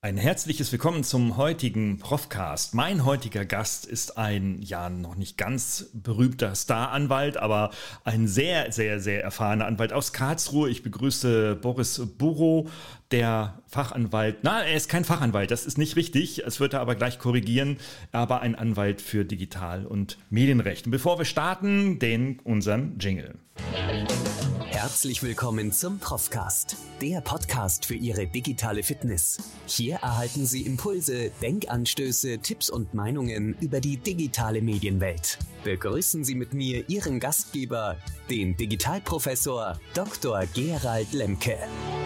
Ein herzliches Willkommen zum heutigen Profcast. Mein heutiger Gast ist ein, ja, noch nicht ganz berühmter Staranwalt, aber ein sehr, sehr, sehr erfahrener Anwalt aus Karlsruhe. Ich begrüße Boris Burow, der Fachanwalt. Na, er ist kein Fachanwalt, das ist nicht richtig. Es wird er aber gleich korrigieren, aber ein Anwalt für Digital- und Medienrecht. Und bevor wir starten, unseren Jingle. Herzlich willkommen zum Profcast, der Podcast für Ihre digitale Fitness. Hier erhalten Sie Impulse, Denkanstöße, Tipps und Meinungen über die digitale Medienwelt. Begrüßen Sie mit mir Ihren Gastgeber, den Digitalprofessor Dr. Gerald Lemke.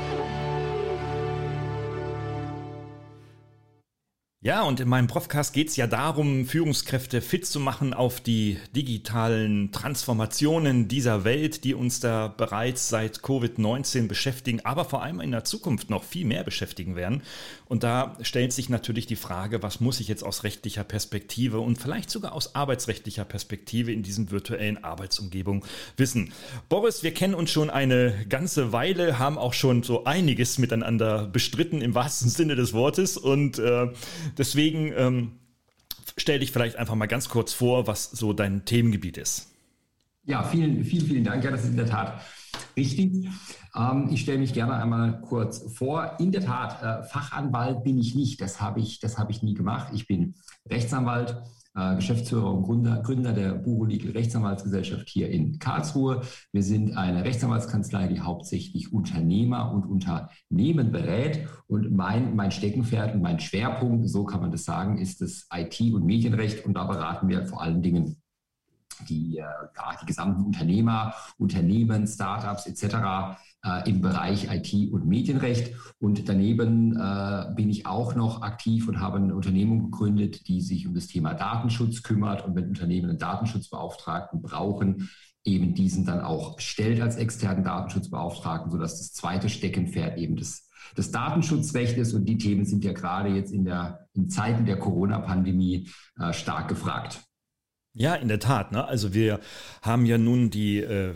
Ja, und in meinem Profcast geht es ja darum, Führungskräfte fit zu machen auf die digitalen Transformationen dieser Welt, die uns da bereits seit Covid-19 beschäftigen, aber vor allem in der Zukunft noch viel mehr beschäftigen werden. Und da stellt sich natürlich die Frage, was muss ich jetzt aus rechtlicher Perspektive und vielleicht sogar aus arbeitsrechtlicher Perspektive in diesen virtuellen Arbeitsumgebungen wissen. Boris, wir kennen uns schon eine ganze Weile, haben auch schon so einiges miteinander bestritten im wahrsten Sinne des Wortes und deswegen stell dich vielleicht einfach mal ganz kurz vor, was so dein Themengebiet ist. Ja, vielen Dank. Ja, das ist in der Tat richtig. Ich stelle mich gerne einmal kurz vor. In der Tat, Fachanwalt bin ich nicht. Das habe ich nie gemacht. Ich bin Rechtsanwalt, Geschäftsführer und Gründer der Burow Legal Rechtsanwaltsgesellschaft hier in Karlsruhe. Wir sind eine Rechtsanwaltskanzlei, die hauptsächlich Unternehmer und Unternehmen berät. Und mein Steckenpferd und mein Schwerpunkt, so kann man das sagen, ist das IT- und Medienrecht. Und da beraten wir vor allen Dingen die gesamten Unternehmer, Unternehmen, Startups etc. Im Bereich IT- und Medienrecht. Und daneben bin ich auch noch aktiv und habe eine Unternehmung gegründet, die sich um das Thema Datenschutz kümmert. Und wenn Unternehmen einen Datenschutzbeauftragten brauchen, eben diesen dann auch stellt als externen Datenschutzbeauftragten, sodass das zweite Steckenpferd eben das Datenschutzrecht ist. Und die Themen sind ja gerade jetzt in Zeiten der Corona-Pandemie stark gefragt. Ja, in der Tat. Ne? Also wir haben ja nun den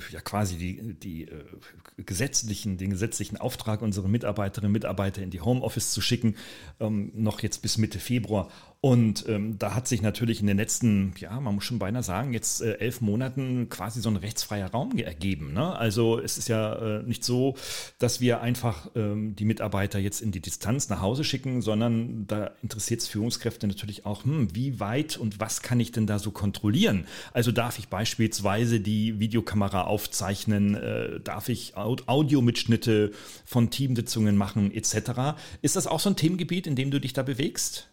gesetzlichen Auftrag, unsere Mitarbeiterinnen und Mitarbeiter in die Homeoffice zu schicken, noch jetzt bis Mitte Februar. Und da hat sich natürlich in den letzten, ja, man muss schon beinahe sagen, jetzt 11 Monaten quasi so ein rechtsfreier Raum ergeben. Ne? Also es ist ja nicht so, dass wir einfach die Mitarbeiter jetzt in die Distanz nach Hause schicken, sondern da interessiert es Führungskräfte natürlich auch, wie weit und was kann ich denn da so kontrollieren? Also darf ich beispielsweise die Videokamera aufzeichnen, darf ich Audiomitschnitte von Teamsitzungen machen etc. Ist das auch so ein Themengebiet, in dem du dich da bewegst?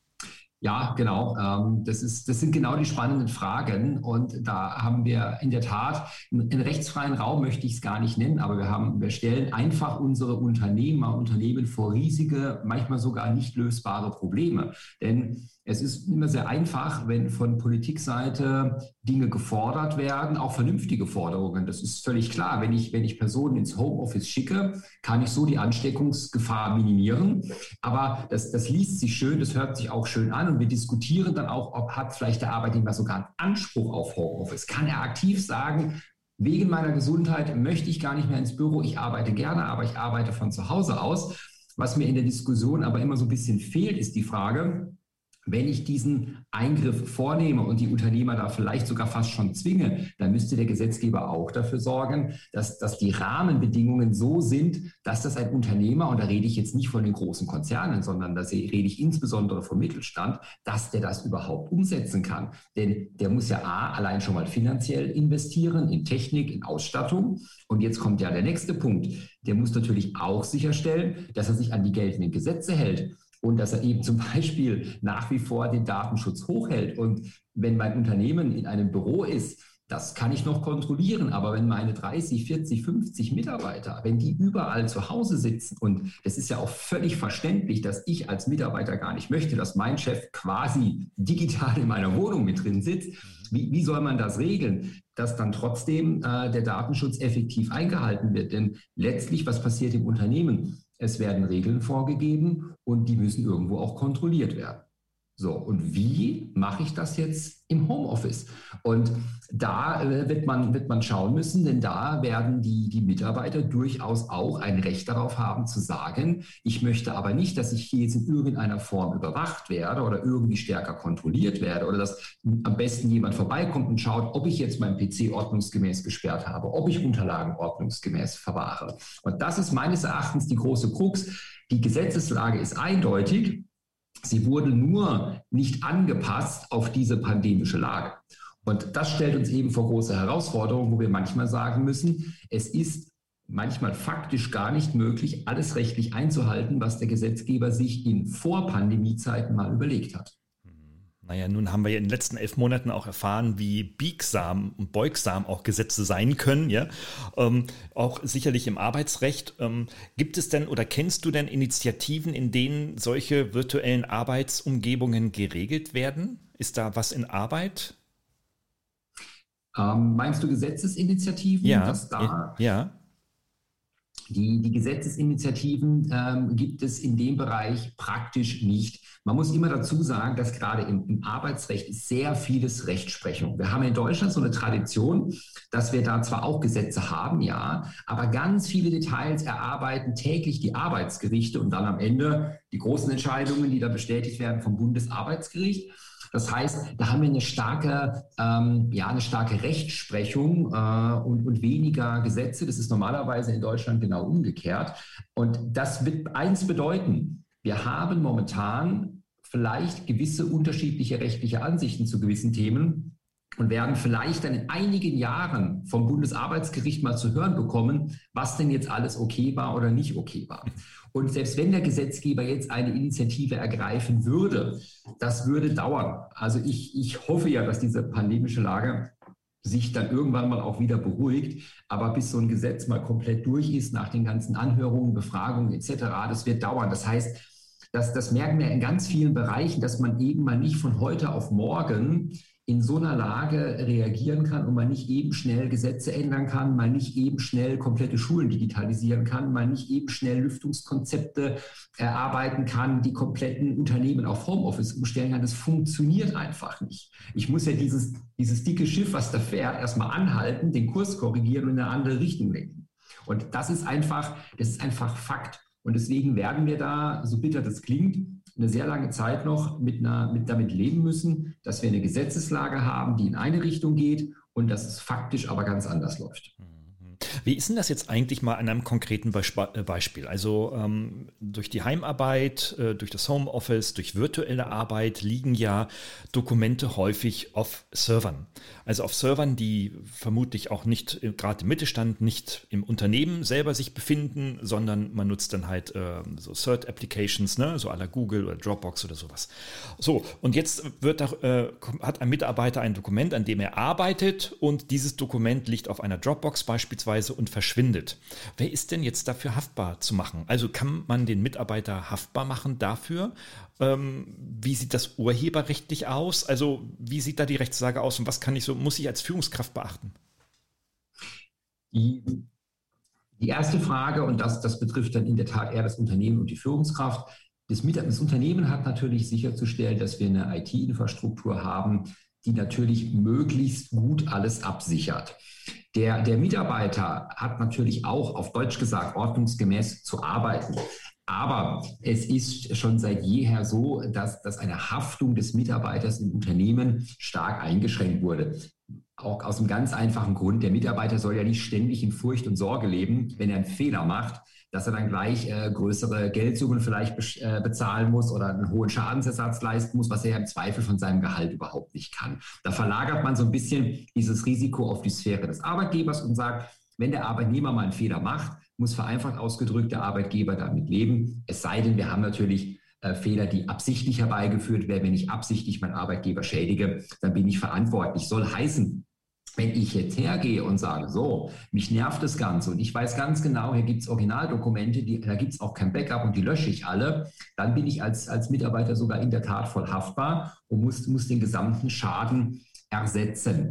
Ja, genau. Das sind genau die spannenden Fragen. Und da haben wir in der Tat einen rechtsfreien Raum, möchte ich es gar nicht nennen, aber wir stellen einfach unsere Unternehmen vor riesige, manchmal sogar nicht lösbare Probleme. Denn es ist immer sehr einfach, wenn von Politikseite Dinge gefordert werden, auch vernünftige Forderungen. Das ist völlig klar. Wenn ich Personen ins Homeoffice schicke, kann ich so die Ansteckungsgefahr minimieren. Aber das liest sich schön, das hört sich auch schön an. Und wir diskutieren dann auch, hat vielleicht der Arbeitnehmer sogar einen Anspruch auf Homeoffice. Kann er aktiv sagen, wegen meiner Gesundheit möchte ich gar nicht mehr ins Büro. Ich arbeite gerne, aber ich arbeite von zu Hause aus. Was mir in der Diskussion aber immer so ein bisschen fehlt, ist die Frage, wenn ich diesen Eingriff vornehme und die Unternehmer da vielleicht sogar fast schon zwinge, dann müsste der Gesetzgeber auch dafür sorgen, dass die Rahmenbedingungen so sind, dass das ein Unternehmer, und da rede ich jetzt nicht von den großen Konzernen, sondern da rede ich insbesondere vom Mittelstand, dass der das überhaupt umsetzen kann. Denn der muss ja allein schon mal finanziell investieren in Technik, in Ausstattung. Und jetzt kommt ja der nächste Punkt. Der muss natürlich auch sicherstellen, dass er sich an die geltenden Gesetze hält. Und dass er eben zum Beispiel nach wie vor den Datenschutz hochhält. Und wenn mein Unternehmen in einem Büro ist, das kann ich noch kontrollieren. Aber wenn meine 30, 40, 50 Mitarbeiter, wenn die überall zu Hause sitzen, und das ist ja auch völlig verständlich, dass ich als Mitarbeiter gar nicht möchte, dass mein Chef quasi digital in meiner Wohnung mit drin sitzt, wie soll man das regeln, dass dann trotzdem der Datenschutz effektiv eingehalten wird? Denn letztlich, was passiert im Unternehmen? Es werden Regeln vorgegeben und die müssen irgendwo auch kontrolliert werden. So, und wie mache ich das jetzt im Homeoffice? Und da wird man schauen müssen, denn da werden die Mitarbeiter durchaus auch ein Recht darauf haben zu sagen, ich möchte aber nicht, dass ich hier jetzt in irgendeiner Form überwacht werde oder irgendwie stärker kontrolliert werde oder dass am besten jemand vorbeikommt und schaut, ob ich jetzt meinen PC ordnungsgemäß gesperrt habe, ob ich Unterlagen ordnungsgemäß verwahre. Und das ist meines Erachtens die große Krux. Die Gesetzeslage ist eindeutig. Sie wurde nur nicht angepasst auf diese pandemische Lage. Und das stellt uns eben vor große Herausforderungen, wo wir manchmal sagen müssen, es ist manchmal faktisch gar nicht möglich, alles rechtlich einzuhalten, was der Gesetzgeber sich in Vor-Pandemie-Zeiten mal überlegt hat. Naja, nun haben wir ja in den letzten 11 Monaten auch erfahren, wie biegsam und beugsam auch Gesetze sein können, ja. Auch sicherlich im Arbeitsrecht. Gibt es denn oder kennst du denn Initiativen, in denen solche virtuellen Arbeitsumgebungen geregelt werden? Ist da was in Arbeit? Meinst du Gesetzesinitiativen? Ja. Die Gesetzesinitiativen gibt es in dem Bereich praktisch nicht. Man muss immer dazu sagen, dass gerade im Arbeitsrecht sehr vieles Rechtsprechung. Wir haben in Deutschland so eine Tradition, dass wir da zwar auch Gesetze haben, ja, aber ganz viele Details erarbeiten täglich die Arbeitsgerichte und dann am Ende die großen Entscheidungen, die da bestätigt werden vom Bundesarbeitsgericht. Das heißt, da haben wir eine starke Rechtsprechung und weniger Gesetze. Das ist normalerweise in Deutschland genau umgekehrt. Und das wird eins bedeuten: Wir haben momentan vielleicht gewisse unterschiedliche rechtliche Ansichten zu gewissen Themen und werden vielleicht dann in einigen Jahren vom Bundesarbeitsgericht mal zu hören bekommen, was denn jetzt alles okay war oder nicht okay war. Und selbst wenn der Gesetzgeber jetzt eine Initiative ergreifen würde, das würde dauern. Also ich hoffe ja, dass diese pandemische Lage sich dann irgendwann mal auch wieder beruhigt. Aber bis so ein Gesetz mal komplett durch ist, nach den ganzen Anhörungen, Befragungen etc., das wird dauern. Das heißt, das merken wir in ganz vielen Bereichen, dass man eben mal nicht von heute auf morgen in so einer Lage reagieren kann und man nicht eben schnell Gesetze ändern kann, man nicht eben schnell komplette Schulen digitalisieren kann, man nicht eben schnell Lüftungskonzepte erarbeiten kann, die kompletten Unternehmen auf Homeoffice umstellen kann. Das funktioniert einfach nicht. Ich muss ja dieses dicke Schiff, was da fährt, erstmal anhalten, den Kurs korrigieren und in eine andere Richtung lenken. Und das ist einfach Fakt. Und deswegen werden wir da, so bitter das klingt, eine sehr lange Zeit noch damit leben müssen, dass wir eine Gesetzeslage haben, die in eine Richtung geht und dass es faktisch aber ganz anders läuft. Wie ist denn das jetzt eigentlich mal an einem konkreten Beispiel? Also durch die Heimarbeit, durch das Homeoffice, durch virtuelle Arbeit liegen ja Dokumente häufig auf Servern. Also auf Servern, die vermutlich auch nicht gerade im Mittelstand, nicht im Unternehmen selber sich befinden, sondern man nutzt dann halt so Third-Applications, ne? So à la Google oder Dropbox oder sowas. So, und jetzt hat ein Mitarbeiter ein Dokument, an dem er arbeitet und dieses Dokument liegt auf einer Dropbox beispielsweise und verschwindet. Wer ist denn jetzt dafür haftbar zu machen? Also kann man den Mitarbeiter haftbar machen dafür? Wie sieht das urheberrechtlich aus? Also wie sieht da die Rechtslage aus und was muss ich als Führungskraft beachten? Die erste Frage, und das betrifft dann in der Tat eher das Unternehmen und die Führungskraft. Das Unternehmen hat natürlich sicherzustellen, dass wir eine IT-Infrastruktur haben, die natürlich möglichst gut alles absichert. Der Mitarbeiter hat natürlich auch, auf Deutsch gesagt, ordnungsgemäß zu arbeiten. Aber es ist schon seit jeher so, dass eine Haftung des Mitarbeiters im Unternehmen stark eingeschränkt wurde. Auch aus einem ganz einfachen Grund: Der Mitarbeiter soll ja nicht ständig in Furcht und Sorge leben, wenn er einen Fehler macht, dass er dann gleich größere Geldsummen vielleicht bezahlen muss oder einen hohen Schadensersatz leisten muss, was er ja im Zweifel von seinem Gehalt überhaupt nicht kann. Da verlagert man so ein bisschen dieses Risiko auf die Sphäre des Arbeitgebers und sagt, wenn der Arbeitnehmer mal einen Fehler macht, muss vereinfacht ausgedrückt der Arbeitgeber damit leben. Es sei denn, wir haben natürlich Fehler, die absichtlich herbeigeführt werden. Wenn ich absichtlich meinen Arbeitgeber schädige, dann bin ich verantwortlich. Soll heißen, wenn ich jetzt hergehe und sage, so, mich nervt das Ganze und ich weiß ganz genau, hier gibt es Originaldokumente, da gibt es auch kein Backup und die lösche ich alle, dann bin ich als Mitarbeiter sogar in der Tat voll haftbar und muss den gesamten Schaden ersetzen.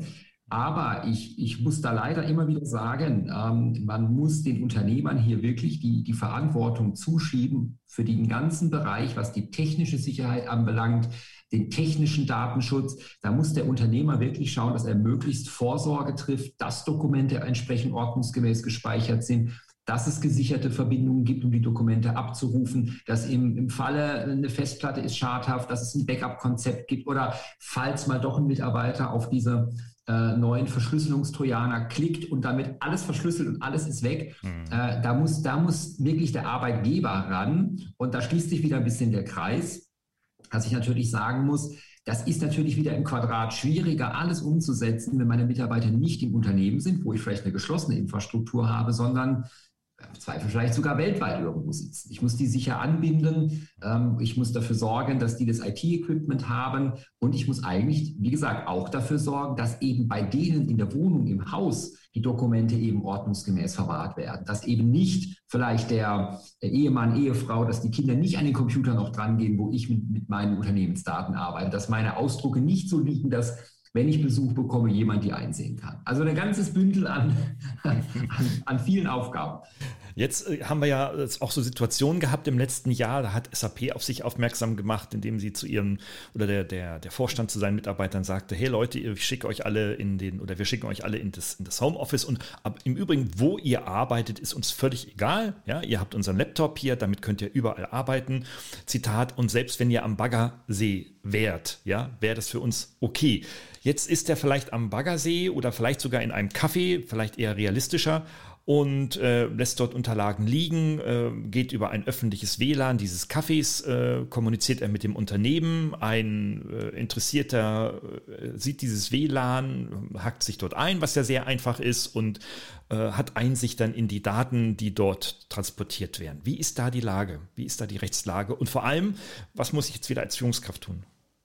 Aber ich muss da leider immer wieder sagen, man muss den Unternehmern hier wirklich die Verantwortung zuschieben für den ganzen Bereich, was die technische Sicherheit anbelangt, den technischen Datenschutz. Da muss der Unternehmer wirklich schauen, dass er möglichst Vorsorge trifft, dass Dokumente entsprechend ordnungsgemäß gespeichert sind, dass es gesicherte Verbindungen gibt, um die Dokumente abzurufen, dass im Falle eine Festplatte ist schadhaft, dass es ein Backup-Konzept gibt oder falls mal doch ein Mitarbeiter auf diese neuen Verschlüsselungstrojaner klickt und damit alles verschlüsselt und alles ist weg. Da muss wirklich der Arbeitgeber ran und da schließt sich wieder ein bisschen der Kreis, dass ich natürlich sagen muss, das ist natürlich wieder im Quadrat schwieriger, alles umzusetzen, wenn meine Mitarbeiter nicht im Unternehmen sind, wo ich vielleicht eine geschlossene Infrastruktur habe, sondern im Zweifel vielleicht sogar weltweit irgendwo sitzen. Ich muss die sicher anbinden, ich muss dafür sorgen, dass die das IT-Equipment haben und ich muss eigentlich, wie gesagt, auch dafür sorgen, dass eben bei denen in der Wohnung, im Haus die Dokumente eben ordnungsgemäß verwahrt werden. Dass eben nicht vielleicht der Ehemann, Ehefrau, dass die Kinder nicht an den Computer noch dran gehen, wo ich mit meinen Unternehmensdaten arbeite, dass meine Ausdrucke nicht so liegen, dass wenn ich Besuch bekomme, jemand die einsehen kann. Also ein ganzes Bündel an vielen Aufgaben. Jetzt haben wir ja auch so Situationen gehabt im letzten Jahr, da hat SAP auf sich aufmerksam gemacht, indem sie zu ihren, oder der Vorstand zu seinen Mitarbeitern sagte, hey Leute, wir schicken euch alle in das Homeoffice und im Übrigen, wo ihr arbeitet, ist uns völlig egal. Ja, ihr habt unseren Laptop hier, damit könnt ihr überall arbeiten. Zitat, und selbst wenn ihr am Baggersee wärt, ja, wäre das für uns okay. Jetzt ist er vielleicht am Baggersee oder vielleicht sogar in einem Café, vielleicht eher realistischer, und lässt dort Unterlagen liegen, geht über ein öffentliches WLAN dieses Cafés, kommuniziert er mit dem Unternehmen, ein Interessierter sieht dieses WLAN, hackt sich dort ein, was ja sehr einfach ist und hat Einsicht dann in die Daten, die dort transportiert werden. Wie ist da die Lage? Wie ist da die Rechtslage? Und vor allem, was muss ich jetzt wieder als Führungskraft tun?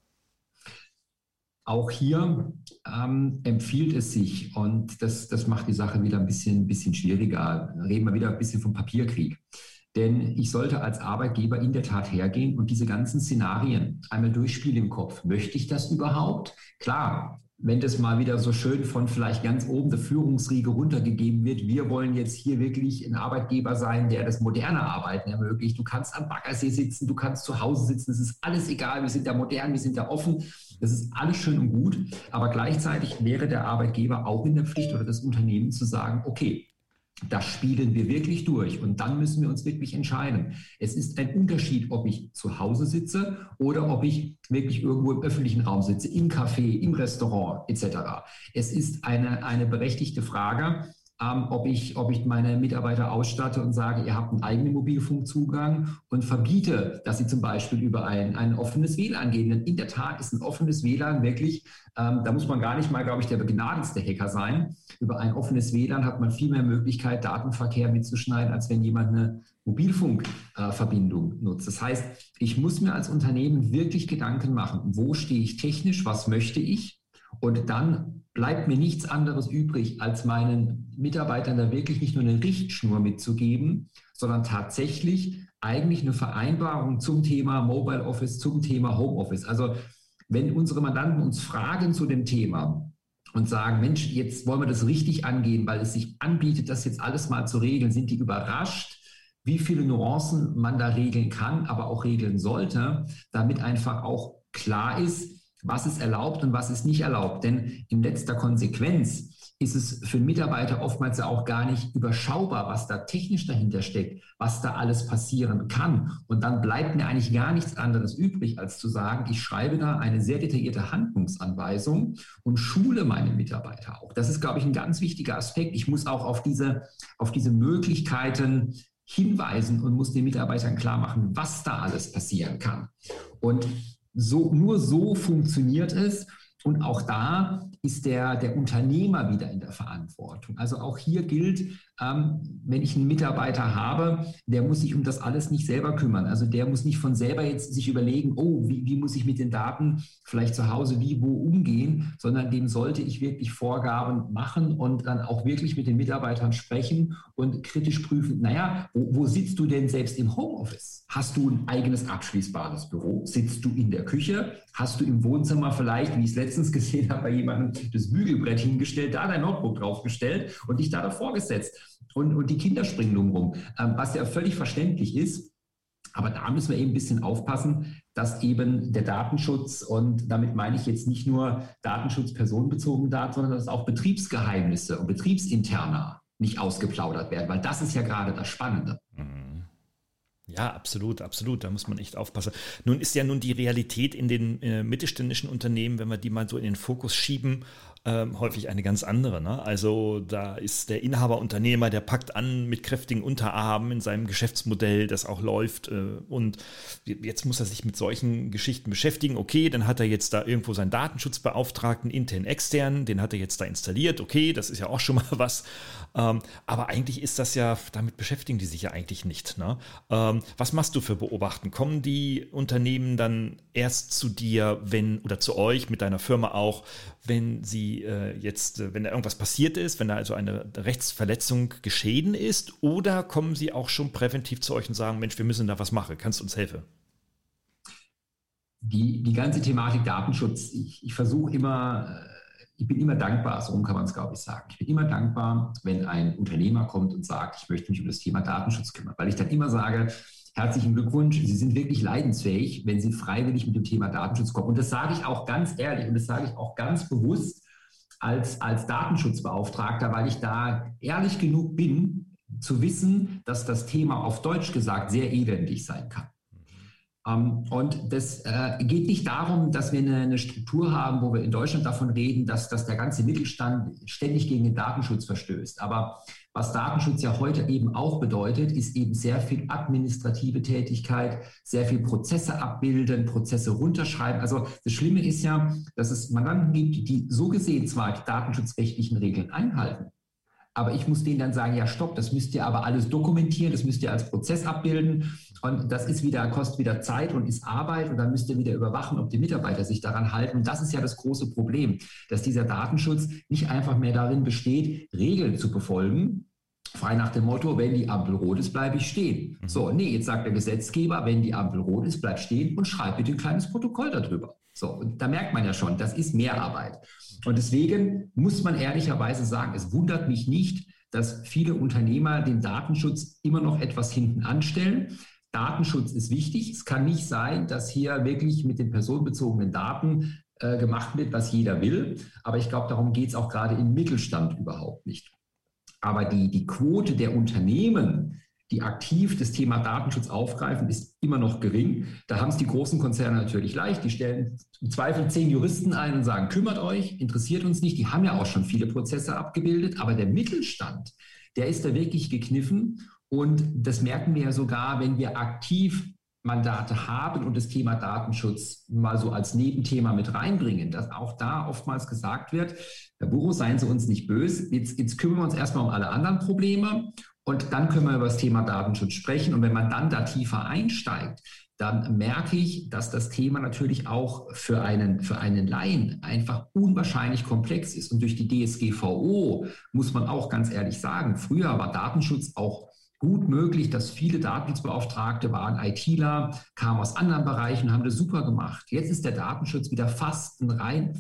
Auch hier empfiehlt es sich, und das macht die Sache wieder ein bisschen schwieriger, reden wir wieder ein bisschen vom Papierkrieg. Denn ich sollte als Arbeitgeber in der Tat hergehen und diese ganzen Szenarien einmal durchspielen im Kopf. Möchte ich das überhaupt? Klar, wenn das mal wieder so schön von vielleicht ganz oben der Führungsriege runtergegeben wird, wir wollen jetzt hier wirklich ein Arbeitgeber sein, der das moderne Arbeiten ermöglicht. Du kannst am Baggersee sitzen, du kannst zu Hause sitzen, es ist alles egal, wir sind da modern, wir sind da offen. Das ist alles schön und gut, aber gleichzeitig wäre der Arbeitgeber auch in der Pflicht oder das Unternehmen zu sagen, okay, das spielen wir wirklich durch und dann müssen wir uns wirklich entscheiden. Es ist ein Unterschied, ob ich zu Hause sitze oder ob ich wirklich irgendwo im öffentlichen Raum sitze, im Café, im Restaurant etc. Es ist eine berechtigte Frage, ob ich meine Mitarbeiter ausstatte und sage, ihr habt einen eigenen Mobilfunkzugang und verbiete, dass sie zum Beispiel über ein offenes WLAN gehen. Denn in der Tat ist ein offenes WLAN wirklich, da muss man gar nicht mal, glaube ich, der begnadetste Hacker sein. Über ein offenes WLAN hat man viel mehr Möglichkeit, Datenverkehr mitzuschneiden, als wenn jemand eine Mobilfunkverbindung nutzt. Das heißt, ich muss mir als Unternehmen wirklich Gedanken machen, wo stehe ich technisch, was möchte ich? Und dann bleibt mir nichts anderes übrig, als meinen Mitarbeitern da wirklich nicht nur eine Richtschnur mitzugeben, sondern tatsächlich eigentlich eine Vereinbarung zum Thema Mobile Office, zum Thema Home Office. Also wenn unsere Mandanten uns fragen zu dem Thema und sagen, Mensch, jetzt wollen wir das richtig angehen, weil es sich anbietet, das jetzt alles mal zu regeln, sind die überrascht, wie viele Nuancen man da regeln kann, aber auch regeln sollte, damit einfach auch klar ist, was ist erlaubt und was ist nicht erlaubt. Denn in letzter Konsequenz ist es für einen Mitarbeiter oftmals ja auch gar nicht überschaubar, was da technisch dahinter steckt, was da alles passieren kann. Und dann bleibt mir eigentlich gar nichts anderes übrig, als zu sagen, ich schreibe da eine sehr detaillierte Handlungsanweisung und schule meine Mitarbeiter auch. Das ist, glaube ich, ein ganz wichtiger Aspekt. Ich muss auch auf diese Möglichkeiten hinweisen und muss den Mitarbeitern klar machen, was da alles passieren kann. Und nur so funktioniert es. Und auch da ist der Unternehmer wieder in der Verantwortung. Also auch hier gilt, wenn ich einen Mitarbeiter habe, der muss sich um das alles nicht selber kümmern. Also der muss nicht von selber jetzt sich überlegen, oh, wie muss ich mit den Daten vielleicht zu Hause wie, wo umgehen, sondern dem sollte ich wirklich Vorgaben machen und dann auch wirklich mit den Mitarbeitern sprechen und kritisch prüfen, naja, wo sitzt du denn selbst im Homeoffice? Hast du ein eigenes abschließbares Büro? Sitzt du in der Küche? Hast du im Wohnzimmer vielleicht, wie ich es letztens gesehen habe, bei jemandem das Bügelbrett hingestellt, da dein Notebook draufgestellt und dich da davor gesetzt? Und die Kinder springen rum, was ja völlig verständlich ist. Aber da müssen wir eben ein bisschen aufpassen, dass eben der Datenschutz, und damit meine ich jetzt nicht nur Datenschutz personenbezogene Daten, sondern dass auch Betriebsgeheimnisse und Betriebsinterna nicht ausgeplaudert werden, weil das ist ja gerade das Spannende. Ja, absolut, absolut. Da muss man echt aufpassen. Nun ist ja die Realität in den mittelständischen Unternehmen, wenn wir die mal so in den Fokus schieben, häufig eine ganz andere. Ne? Also da ist der Inhaber-Unternehmer, der packt an mit kräftigen Unterarmen in seinem Geschäftsmodell, das auch läuft. Und jetzt muss er sich mit solchen Geschichten beschäftigen. Okay, dann hat er jetzt da irgendwo seinen Datenschutzbeauftragten, intern, extern, den hat er jetzt da installiert. Okay, das ist ja auch schon mal was. Aber eigentlich ist das ja, damit beschäftigen die sich ja eigentlich nicht. Ne? Was machst du für Beobachten? Kommen die Unternehmen dann erst zu dir, oder zu euch mit deiner Firma auch, wenn wenn da irgendwas passiert ist, wenn da also eine Rechtsverletzung geschehen ist, oder kommen sie auch schon präventiv zu euch und sagen, Mensch, wir müssen da was machen, kannst du uns helfen? Die ganze Thematik Datenschutz, ich versuche immer, ich bin immer dankbar, so kann man es, glaube ich, sagen. Ich bin immer dankbar, wenn ein Unternehmer kommt und sagt, ich möchte mich um das Thema Datenschutz kümmern, weil ich dann immer sage, herzlichen Glückwunsch, Sie sind wirklich leidensfähig, wenn Sie freiwillig mit dem Thema Datenschutz kommen. Und das sage ich auch ganz ehrlich und das sage ich auch ganz bewusst als Datenschutzbeauftragter, weil ich da ehrlich genug bin, zu wissen, dass das Thema auf Deutsch gesagt sehr elendig sein kann. Und das geht nicht darum, dass wir eine Struktur haben, wo wir in Deutschland davon reden, dass der ganze Mittelstand ständig gegen den Datenschutz verstößt. Aber was Datenschutz ja heute eben auch bedeutet, ist eben sehr viel administrative Tätigkeit, sehr viel Prozesse abbilden, Prozesse runterschreiben. Also das Schlimme ist ja, dass es Mandanten gibt, die so gesehen zwar die datenschutzrechtlichen Regeln einhalten, aber ich muss denen dann sagen, ja stopp, das müsst ihr aber alles dokumentieren, das müsst ihr als Prozess abbilden und das ist kostet wieder Zeit und ist Arbeit und dann müsst ihr wieder überwachen, ob die Mitarbeiter sich daran halten. Und das ist ja das große Problem, dass dieser Datenschutz nicht einfach mehr darin besteht, Regeln zu befolgen, frei nach dem Motto, wenn die Ampel rot ist, bleibe ich stehen. So, nee, jetzt sagt der Gesetzgeber, wenn die Ampel rot ist, bleib stehen und schreib bitte ein kleines Protokoll darüber. So, und da merkt man ja schon, das ist Mehrarbeit. Und deswegen muss man ehrlicherweise sagen, es wundert mich nicht, dass viele Unternehmer den Datenschutz immer noch etwas hinten anstellen. Datenschutz ist wichtig. Es kann nicht sein, dass hier wirklich mit den personenbezogenen Daten gemacht wird, was jeder will. Aber ich glaube, darum geht es auch gerade im Mittelstand überhaupt nicht. Aber die Quote der Unternehmen, die aktiv das Thema Datenschutz aufgreifen, ist immer noch gering. Da haben es die großen Konzerne natürlich leicht. Die stellen im Zweifel 10 Juristen ein und sagen, kümmert euch, interessiert uns nicht. Die haben ja auch schon viele Prozesse abgebildet. Aber der Mittelstand, der ist da wirklich gekniffen. Und das merken wir ja sogar, wenn wir aktiv Mandate haben und das Thema Datenschutz mal so als Nebenthema mit reinbringen, dass auch da oftmals gesagt wird, Herr Buro, seien Sie uns nicht böse, jetzt kümmern wir uns erstmal um alle anderen Probleme und dann können wir über das Thema Datenschutz sprechen. Und wenn man dann da tiefer einsteigt, dann merke ich, dass das Thema natürlich auch für einen Laien einfach unwahrscheinlich komplex ist. Und durch die DSGVO muss man auch ganz ehrlich sagen, früher war Datenschutz auch gut möglich, dass viele Datenschutzbeauftragte waren ITler, kamen aus anderen Bereichen und haben das super gemacht. Jetzt ist der Datenschutz wieder fast ein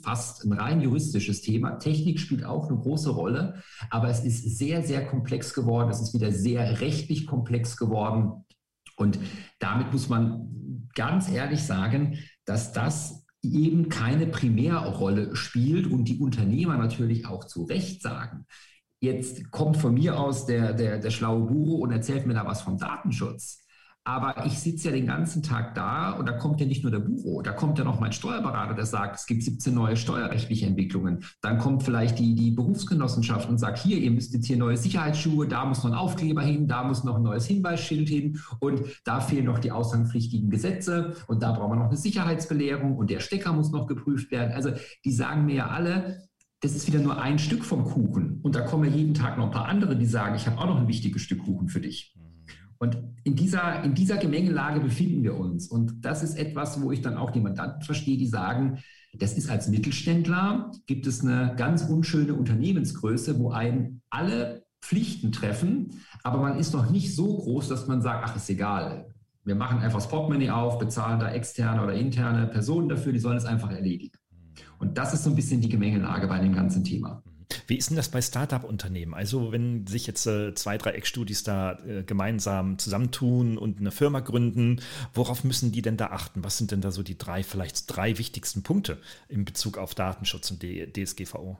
rein juristisches Thema. Technik spielt auch eine große Rolle, aber es ist sehr, sehr komplex geworden. Es ist wieder sehr rechtlich komplex geworden. Und damit muss man ganz ehrlich sagen, dass das eben keine Primärrolle spielt und die Unternehmer natürlich auch zu Recht sagen, jetzt kommt von mir aus der schlaue Buro und erzählt mir da was vom Datenschutz. Aber ich sitze ja den ganzen Tag da und da kommt ja nicht nur der Buro, da kommt ja noch mein Steuerberater, der sagt, es gibt 17 neue steuerrechtliche Entwicklungen. Dann kommt vielleicht die Berufsgenossenschaft und sagt, hier, ihr müsst jetzt hier neue Sicherheitsschuhe, da muss noch ein Aufkleber hin, da muss noch ein neues Hinweisschild hin und da fehlen noch die aussagepflichtigen Gesetze und da brauchen wir noch eine Sicherheitsbelehrung und der Stecker muss noch geprüft werden. Also die sagen mir ja alle, das ist wieder nur ein Stück vom Kuchen. Und da kommen ja jeden Tag noch ein paar andere, die sagen, ich habe auch noch ein wichtiges Stück Kuchen für dich. Und in dieser Gemengelage befinden wir uns. Und das ist etwas, wo ich dann auch die Mandanten verstehe, die sagen, das ist als Mittelständler, gibt es eine ganz unschöne Unternehmensgröße, wo einen alle Pflichten treffen, aber man ist noch nicht so groß, dass man sagt, ach, ist egal. Wir machen einfach das Portemonnaie auf, bezahlen da externe oder interne Personen dafür, die sollen es einfach erledigen. Und das ist so ein bisschen die Gemengelage bei dem ganzen Thema. Wie ist denn das bei Startup-Unternehmen? Also wenn sich jetzt 2, 3 Ex-Studis da gemeinsam zusammentun und eine Firma gründen, worauf müssen die denn da achten? Was sind denn da so die vielleicht drei wichtigsten Punkte in Bezug auf Datenschutz und DSGVO?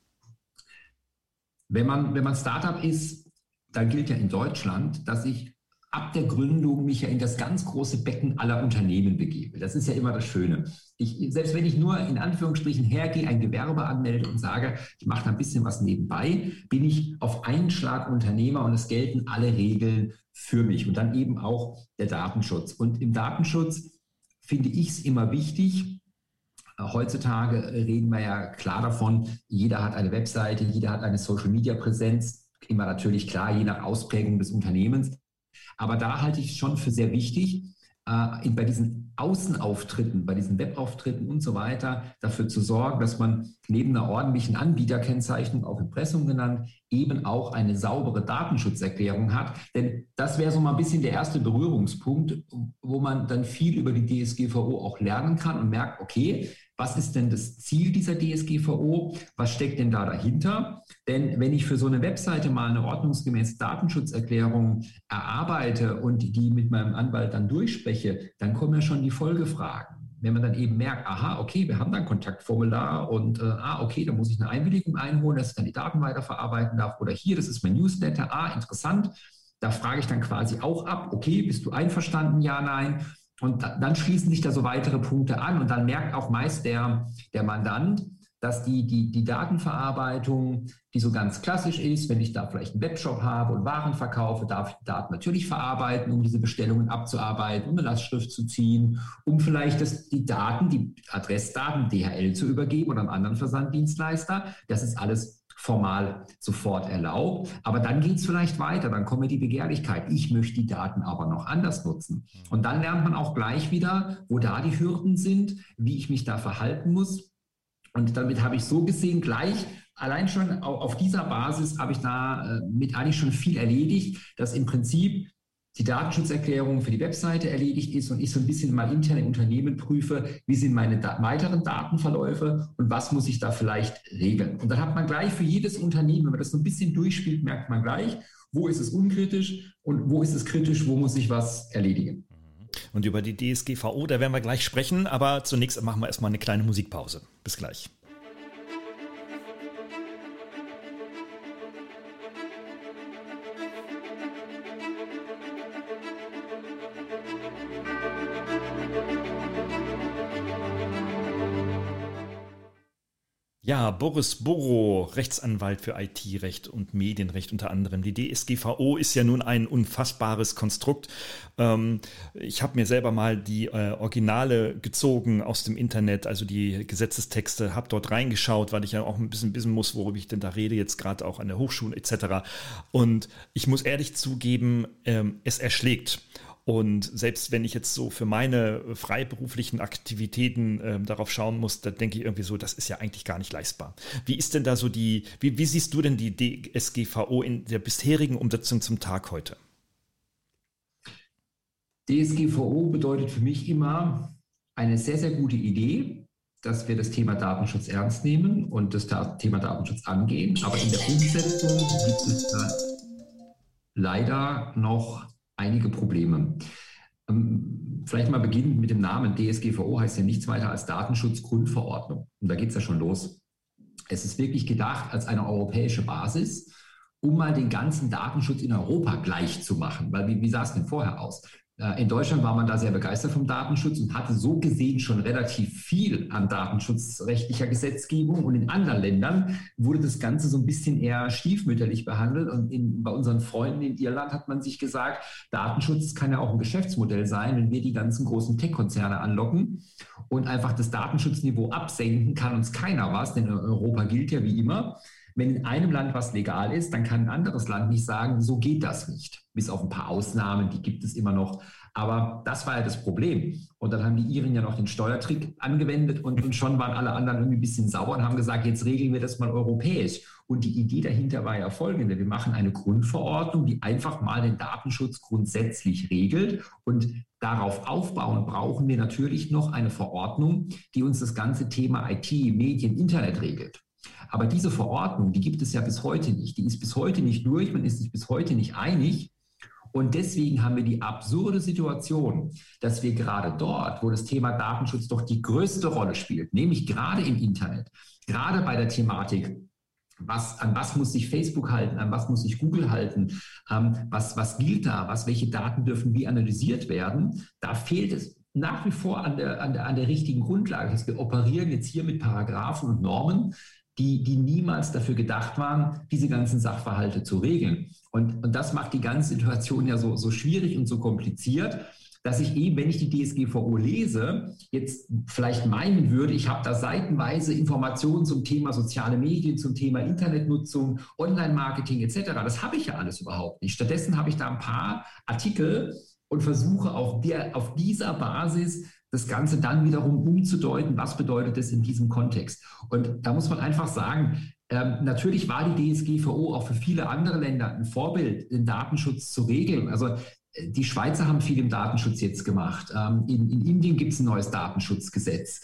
Wenn man Startup ist, dann gilt ja in Deutschland, dass ich ab der Gründung mich ja in das ganz große Becken aller Unternehmen begebe. Das ist ja immer das Schöne. Selbst wenn ich nur in Anführungsstrichen hergehe, ein Gewerbe anmelde und sage, ich mache da ein bisschen was nebenbei, bin ich auf einen Schlag Unternehmer und es gelten alle Regeln für mich und dann eben auch der Datenschutz. Und im Datenschutz finde ich es immer wichtig. Heutzutage reden wir ja klar davon, jeder hat eine Webseite, jeder hat eine Social-Media-Präsenz, immer natürlich klar, je nach Ausprägung des Unternehmens. Aber da halte ich es schon für sehr wichtig, bei diesen Außenauftritten, bei diesen Webauftritten und so weiter, dafür zu sorgen, dass man neben einer ordentlichen Anbieterkennzeichnung, auch Impressum genannt, eben auch eine saubere Datenschutzerklärung hat. Denn das wäre so mal ein bisschen der erste Berührungspunkt, wo man dann viel über die DSGVO auch lernen kann und merkt, okay, was ist denn das Ziel dieser DSGVO? Was steckt denn da dahinter? Denn wenn ich für so eine Webseite mal eine ordnungsgemäße Datenschutzerklärung erarbeite und die mit meinem Anwalt dann durchspreche, dann kommen ja schon die Folgefragen. Wenn man dann eben merkt, aha, okay, wir haben da ein Kontaktformular und okay, da muss ich eine Einwilligung einholen, dass ich dann die Daten weiterverarbeiten darf. Oder hier, das ist mein Newsletter, interessant. Da frage ich dann quasi auch ab, okay, bist du einverstanden? Ja, nein. Und dann schließen sich da so weitere Punkte an und dann merkt auch meist der Mandant, dass die Datenverarbeitung, die so ganz klassisch ist, wenn ich da vielleicht einen Webshop habe und Waren verkaufe, darf ich die Daten natürlich verarbeiten, um diese Bestellungen abzuarbeiten, um eine Lastschrift zu ziehen, um vielleicht die Adressdaten DHL zu übergeben oder einem anderen Versanddienstleister. Das ist alles formal sofort erlaubt. Aber dann geht es vielleicht weiter, dann kommt die Begehrlichkeit. Ich möchte die Daten aber noch anders nutzen. Und dann lernt man auch gleich wieder, wo da die Hürden sind, wie ich mich da verhalten muss. Und damit habe ich so gesehen gleich, allein schon auf dieser Basis habe ich damit eigentlich schon viel erledigt, dass im Prinzip die Datenschutzerklärung für die Webseite erledigt ist und ich so ein bisschen mal intern im Unternehmen prüfe, wie sind meine weiteren Datenverläufe und was muss ich da vielleicht regeln. Und dann hat man gleich für jedes Unternehmen, wenn man das so ein bisschen durchspielt, merkt man gleich, wo ist es unkritisch und wo ist es kritisch, wo muss ich was erledigen. Und über die DSGVO, da werden wir gleich sprechen, aber zunächst machen wir erstmal eine kleine Musikpause. Bis gleich. Ja, Boris Borrow, Rechtsanwalt für IT-Recht und Medienrecht unter anderem. Die DSGVO ist ja nun ein unfassbares Konstrukt. Ich habe mir selber mal die Originale gezogen aus dem Internet, also die Gesetzestexte, habe dort reingeschaut, weil ich ja auch ein bisschen wissen muss, worüber ich denn da rede, jetzt gerade auch an der Hochschule etc. Und ich muss ehrlich zugeben, es erschlägt. Und selbst wenn ich jetzt so für meine freiberuflichen Aktivitäten darauf schauen muss, da denke ich irgendwie so, das ist ja eigentlich gar nicht leistbar. Wie ist denn da so wie siehst du denn die DSGVO in der bisherigen Umsetzung zum Tag heute? DSGVO bedeutet für mich immer eine sehr, sehr gute Idee, dass wir das Thema Datenschutz ernst nehmen und das Thema Datenschutz angehen. Aber in der Umsetzung gibt es da leider noch einige Probleme. Vielleicht mal beginnen mit dem Namen. DSGVO heißt ja nichts weiter als Datenschutzgrundverordnung. Und da geht es ja schon los. Es ist wirklich gedacht als eine europäische Basis, um mal den ganzen Datenschutz in Europa gleich zu machen. Weil wie sah es denn vorher aus? In Deutschland war man da sehr begeistert vom Datenschutz und hatte so gesehen schon relativ viel an datenschutzrechtlicher Gesetzgebung. Und in anderen Ländern wurde das Ganze so ein bisschen eher stiefmütterlich behandelt. Und bei unseren Freunden in Irland hat man sich gesagt, Datenschutz kann ja auch ein Geschäftsmodell sein, wenn wir die ganzen großen Tech-Konzerne anlocken und einfach das Datenschutzniveau absenken, kann uns keiner was, denn in Europa gilt ja wie immer, wenn in einem Land was legal ist, dann kann ein anderes Land nicht sagen, so geht das nicht. Bis auf ein paar Ausnahmen, die gibt es immer noch. Aber das war ja das Problem. Und dann haben die Iren ja noch den Steuertrick angewendet und schon waren alle anderen irgendwie ein bisschen sauer und haben gesagt, jetzt regeln wir das mal europäisch. Und die Idee dahinter war ja folgende. Wir machen eine Grundverordnung, die einfach mal den Datenschutz grundsätzlich regelt. Und darauf aufbauen brauchen wir natürlich noch eine Verordnung, die uns das ganze Thema IT, Medien, Internet regelt. Aber diese Verordnung, die gibt es ja bis heute nicht. Die ist bis heute nicht durch, man ist sich bis heute nicht einig. Und deswegen haben wir die absurde Situation, dass wir gerade dort, wo das Thema Datenschutz doch die größte Rolle spielt, nämlich gerade im Internet, gerade bei der Thematik, an was muss sich Facebook halten, an was muss sich Google halten, was gilt da, welche Daten dürfen wie analysiert werden, da fehlt es nach wie vor an der richtigen Grundlage. Wir operieren jetzt hier mit Paragraphen und Normen, die niemals dafür gedacht waren, diese ganzen Sachverhalte zu regeln. Und das macht die ganze Situation ja so schwierig und so kompliziert, dass ich eben, wenn ich die DSGVO lese, jetzt vielleicht meinen würde, ich habe da seitenweise Informationen zum Thema soziale Medien, zum Thema Internetnutzung, Online-Marketing etc. Das habe ich ja alles überhaupt nicht. Stattdessen habe ich da ein paar Artikel und versuche auf dieser Basis das Ganze dann wiederum umzudeuten, was bedeutet das in diesem Kontext. Und da muss man einfach sagen, natürlich war die DSGVO auch für viele andere Länder ein Vorbild, den Datenschutz zu regeln. Also die Schweizer haben viel im Datenschutz jetzt gemacht. In Indien gibt es ein neues Datenschutzgesetz.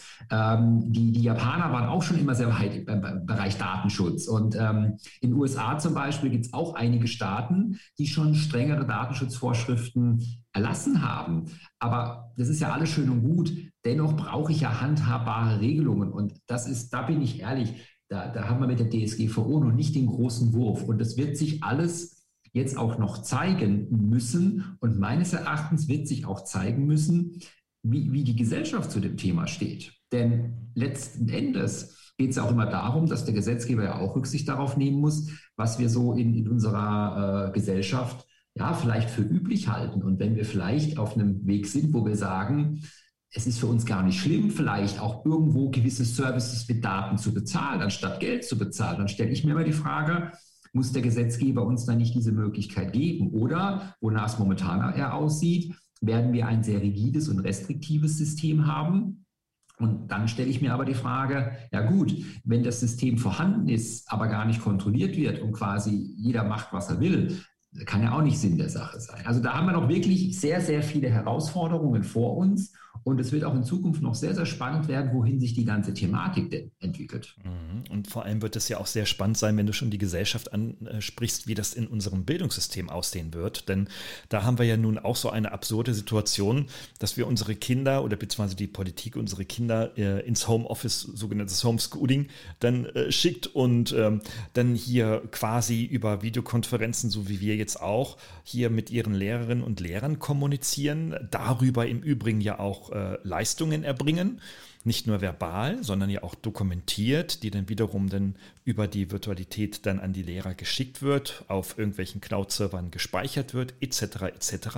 Die Japaner waren auch schon immer sehr weit im Bereich Datenschutz. Und in den USA zum Beispiel gibt es auch einige Staaten, die schon strengere Datenschutzvorschriften erlassen haben. Aber das ist ja alles schön und gut. Dennoch brauche ich ja handhabbare Regelungen. Und da bin ich ehrlich, da haben wir mit der DSGVO noch nicht den großen Wurf. Und das wird sich alles jetzt auch noch zeigen müssen. Und meines Erachtens wird sich auch zeigen müssen, wie die Gesellschaft zu dem Thema steht. Denn letzten Endes geht es auch immer darum, dass der Gesetzgeber ja auch Rücksicht darauf nehmen muss, was wir so in unserer Gesellschaft ja vielleicht für üblich halten. Und wenn wir vielleicht auf einem Weg sind, wo wir sagen, es ist für uns gar nicht schlimm, vielleicht auch irgendwo gewisse Services mit Daten zu bezahlen, anstatt Geld zu bezahlen, dann stelle ich mir immer die Frage, muss der Gesetzgeber uns da nicht diese Möglichkeit geben? Oder, wonach es momentan eher aussieht, werden wir ein sehr rigides und restriktives System haben? Und dann stelle ich mir aber die Frage, ja gut, wenn das System vorhanden ist, aber gar nicht kontrolliert wird und quasi jeder macht, was er will, kann ja auch nicht Sinn der Sache sein. Also da haben wir noch wirklich sehr, sehr viele Herausforderungen vor uns. Und es wird auch in Zukunft noch sehr, sehr spannend werden, wohin sich die ganze Thematik denn entwickelt. Und vor allem wird es ja auch sehr spannend sein, wenn du schon die Gesellschaft ansprichst, wie das in unserem Bildungssystem aussehen wird. Denn da haben wir ja nun auch so eine absurde Situation, dass wir unsere Kinder oder beziehungsweise die Politik unsere Kinder ins Homeoffice, sogenanntes Homeschooling, dann schickt und dann hier quasi über Videokonferenzen, so wie wir jetzt auch, hier mit ihren Lehrerinnen und Lehrern kommunizieren, darüber im Übrigen ja auch Leistungen erbringen, nicht nur verbal, sondern ja auch dokumentiert, die dann wiederum dann über die Virtualität dann an die Lehrer geschickt wird, auf irgendwelchen Cloud-Servern gespeichert wird, etc. etc.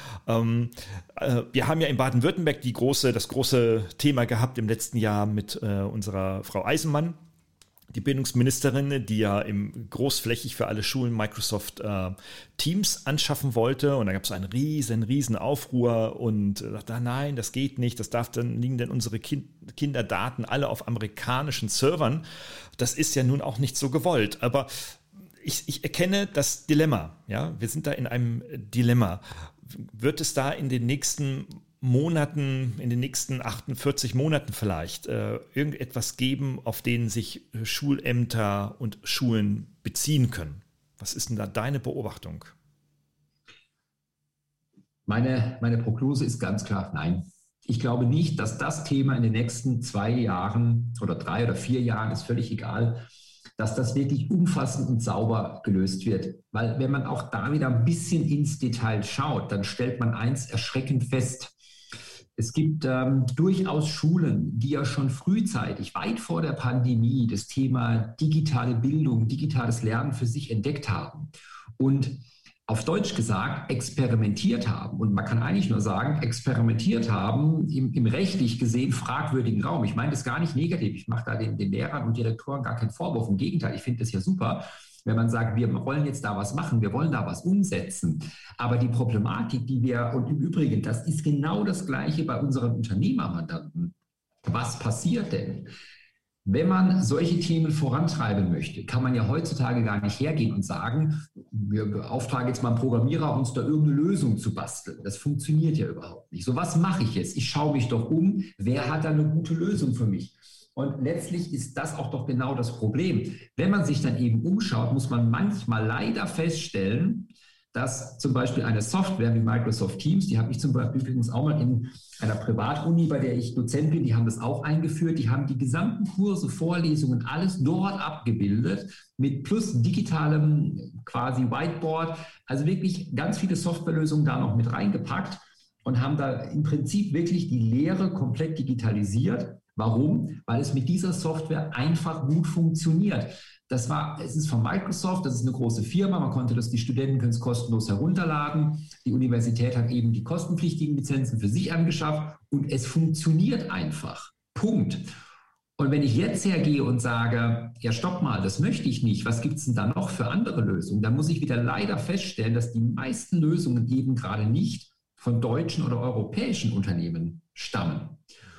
Wir haben ja in Baden-Württemberg das große Thema gehabt im letzten Jahr mit unserer Frau Eisenmann, die Bildungsministerin, die ja großflächig für alle Schulen Microsoft Teams anschaffen wollte. Und da gab es einen riesen Aufruhr und dachte, nein, das geht nicht. Liegen denn unsere Kinderdaten alle auf amerikanischen Servern. Das ist ja nun auch nicht so gewollt. Aber ich erkenne das Dilemma. Ja, wir sind da in einem Dilemma. Wird es da in den nächsten Monaten, in den nächsten 48 Monaten vielleicht irgendetwas geben, auf denen sich Schulämter und Schulen beziehen können? Was ist denn da deine Beobachtung? Meine Prognose ist ganz klar nein. Ich glaube nicht, dass das Thema in den nächsten 2 Jahren oder 3 oder 4 Jahren, ist völlig egal, dass das wirklich umfassend und sauber gelöst wird. Weil wenn man auch da wieder ein bisschen ins Detail schaut, dann stellt man eins erschreckend fest. Es gibt durchaus Schulen, die ja schon frühzeitig, weit vor der Pandemie, das Thema digitale Bildung, digitales Lernen für sich entdeckt haben und auf Deutsch gesagt experimentiert haben. Und man kann eigentlich nur sagen, experimentiert haben im rechtlich gesehen fragwürdigen Raum. Ich meine das gar nicht negativ. Ich mache da den Lehrern und Direktoren gar keinen Vorwurf. Im Gegenteil, ich finde das ja super, wenn man sagt, wir wollen jetzt da was machen, wir wollen da was umsetzen. Aber die Problematik, die wir, und im Übrigen, das ist genau das Gleiche bei unseren Unternehmermandanten. Was passiert denn? Wenn man solche Themen vorantreiben möchte, kann man ja heutzutage gar nicht hergehen und sagen, wir beauftragen jetzt mal einen Programmierer, uns da irgendeine Lösung zu basteln. Das funktioniert ja überhaupt nicht. So, was mache ich jetzt? Ich schaue mich doch um, wer hat da eine gute Lösung für mich? Und letztlich ist das auch doch genau das Problem. Wenn man sich dann eben umschaut, muss man manchmal leider feststellen, dass zum Beispiel eine Software wie Microsoft Teams, die habe ich zum Beispiel übrigens auch mal in einer Privatuni, bei der ich Dozent bin, die haben das auch eingeführt, die haben die gesamten Kurse, Vorlesungen, alles dort abgebildet, mit plus digitalem quasi Whiteboard, also wirklich ganz viele Softwarelösungen da noch mit reingepackt und haben da im Prinzip wirklich die Lehre komplett digitalisiert. Warum? Weil es mit dieser Software einfach gut funktioniert. Es ist von Microsoft, das ist eine große Firma, die Studenten können es kostenlos herunterladen. Die Universität hat eben die kostenpflichtigen Lizenzen für sich angeschafft und es funktioniert einfach. Punkt. Und wenn ich jetzt hergehe und sage, ja stopp mal, das möchte ich nicht, was gibt es denn da noch für andere Lösungen? Dann muss ich wieder leider feststellen, dass die meisten Lösungen eben gerade nicht von deutschen oder europäischen Unternehmen stammen.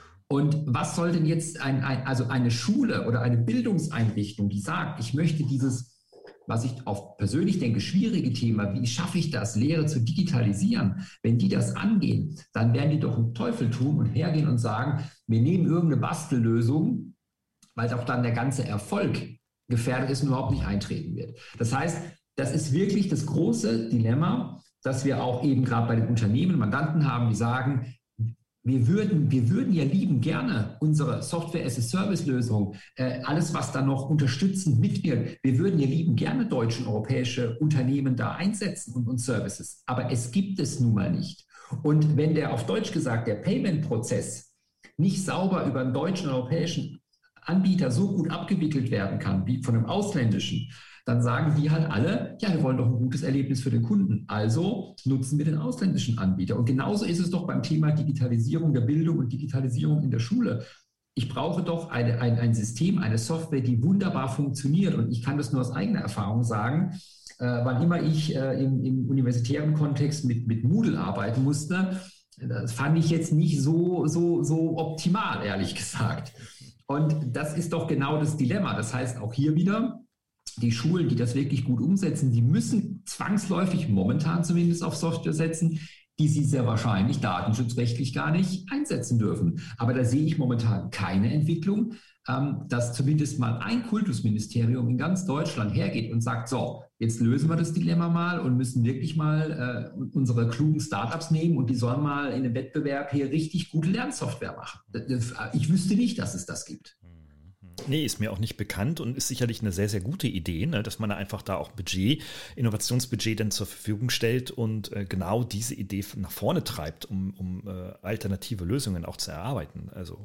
Und was soll denn jetzt also eine Schule oder eine Bildungseinrichtung, die sagt, ich möchte dieses, was ich auch persönlich denke, schwierige Thema, wie schaffe ich das, Lehre zu digitalisieren? Wenn die das angehen, dann werden die doch einen Teufel tun und hergehen und sagen, wir nehmen irgendeine Bastellösung, weil auch dann der ganze Erfolg gefährdet ist und überhaupt nicht eintreten wird. Das heißt, das ist wirklich das große Dilemma, dass wir auch eben gerade bei den Unternehmen Mandanten haben, die sagen, wir würden ja lieben gerne unsere Software-as-a-Service-Lösung, alles, was da noch unterstützend mitwirkt, wir würden ja lieben gerne deutsche und europäische Unternehmen da einsetzen und Services. Aber es gibt es nun mal nicht. Und wenn der, auf Deutsch gesagt, der Payment-Prozess nicht sauber über einen deutschen, europäischen Anbieter so gut abgewickelt werden kann wie von einem ausländischen, dann sagen die halt alle, ja, wir wollen doch ein gutes Erlebnis für den Kunden. Also nutzen wir den ausländischen Anbieter. Und genauso ist es doch beim Thema Digitalisierung der Bildung und Digitalisierung in der Schule. Ich brauche doch ein System, eine Software, die wunderbar funktioniert. Und ich kann das nur aus eigener Erfahrung sagen. Wann immer ich im universitären Kontext mit Moodle arbeiten musste, das fand ich jetzt nicht so optimal, ehrlich gesagt. Und das ist doch genau das Dilemma. Das heißt, auch hier wieder, die Schulen, die das wirklich gut umsetzen, die müssen zwangsläufig momentan zumindest auf Software setzen, die sie sehr wahrscheinlich datenschutzrechtlich gar nicht einsetzen dürfen. Aber da sehe ich momentan keine Entwicklung, dass zumindest mal ein Kultusministerium in ganz Deutschland hergeht und sagt, so, jetzt lösen wir das Dilemma mal und müssen wirklich mal unsere klugen Startups nehmen und die sollen mal in einem Wettbewerb hier richtig gute Lernsoftware machen. Ich wüsste nicht, dass es das gibt. Nee, ist mir auch nicht bekannt und ist sicherlich eine sehr, sehr gute Idee, ne, dass man einfach da auch Innovationsbudget dann zur Verfügung stellt und genau diese Idee nach vorne treibt, um alternative Lösungen auch zu erarbeiten. Also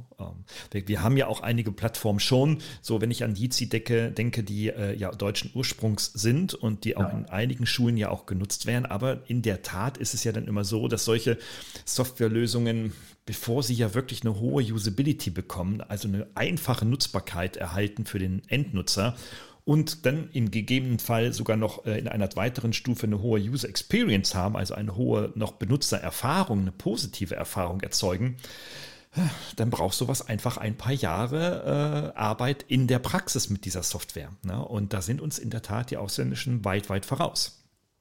wir haben ja auch einige Plattformen schon, so wenn ich an Jitsi denke, die ja deutschen Ursprungs sind und die auch in einigen Schulen ja auch genutzt werden, aber in der Tat ist es ja dann immer so, dass solche Softwarelösungen, bevor sie ja wirklich eine hohe Usability bekommen, also eine einfache Nutzbarkeit erhalten für den Endnutzer und dann im gegebenen Fall sogar noch in einer weiteren Stufe eine hohe User Experience haben, also eine hohe noch Benutzererfahrung, eine positive Erfahrung erzeugen, dann braucht sowas einfach ein paar Jahre Arbeit in der Praxis mit dieser Software. Ne? Und da sind uns in der Tat die Ausländischen weit, weit voraus.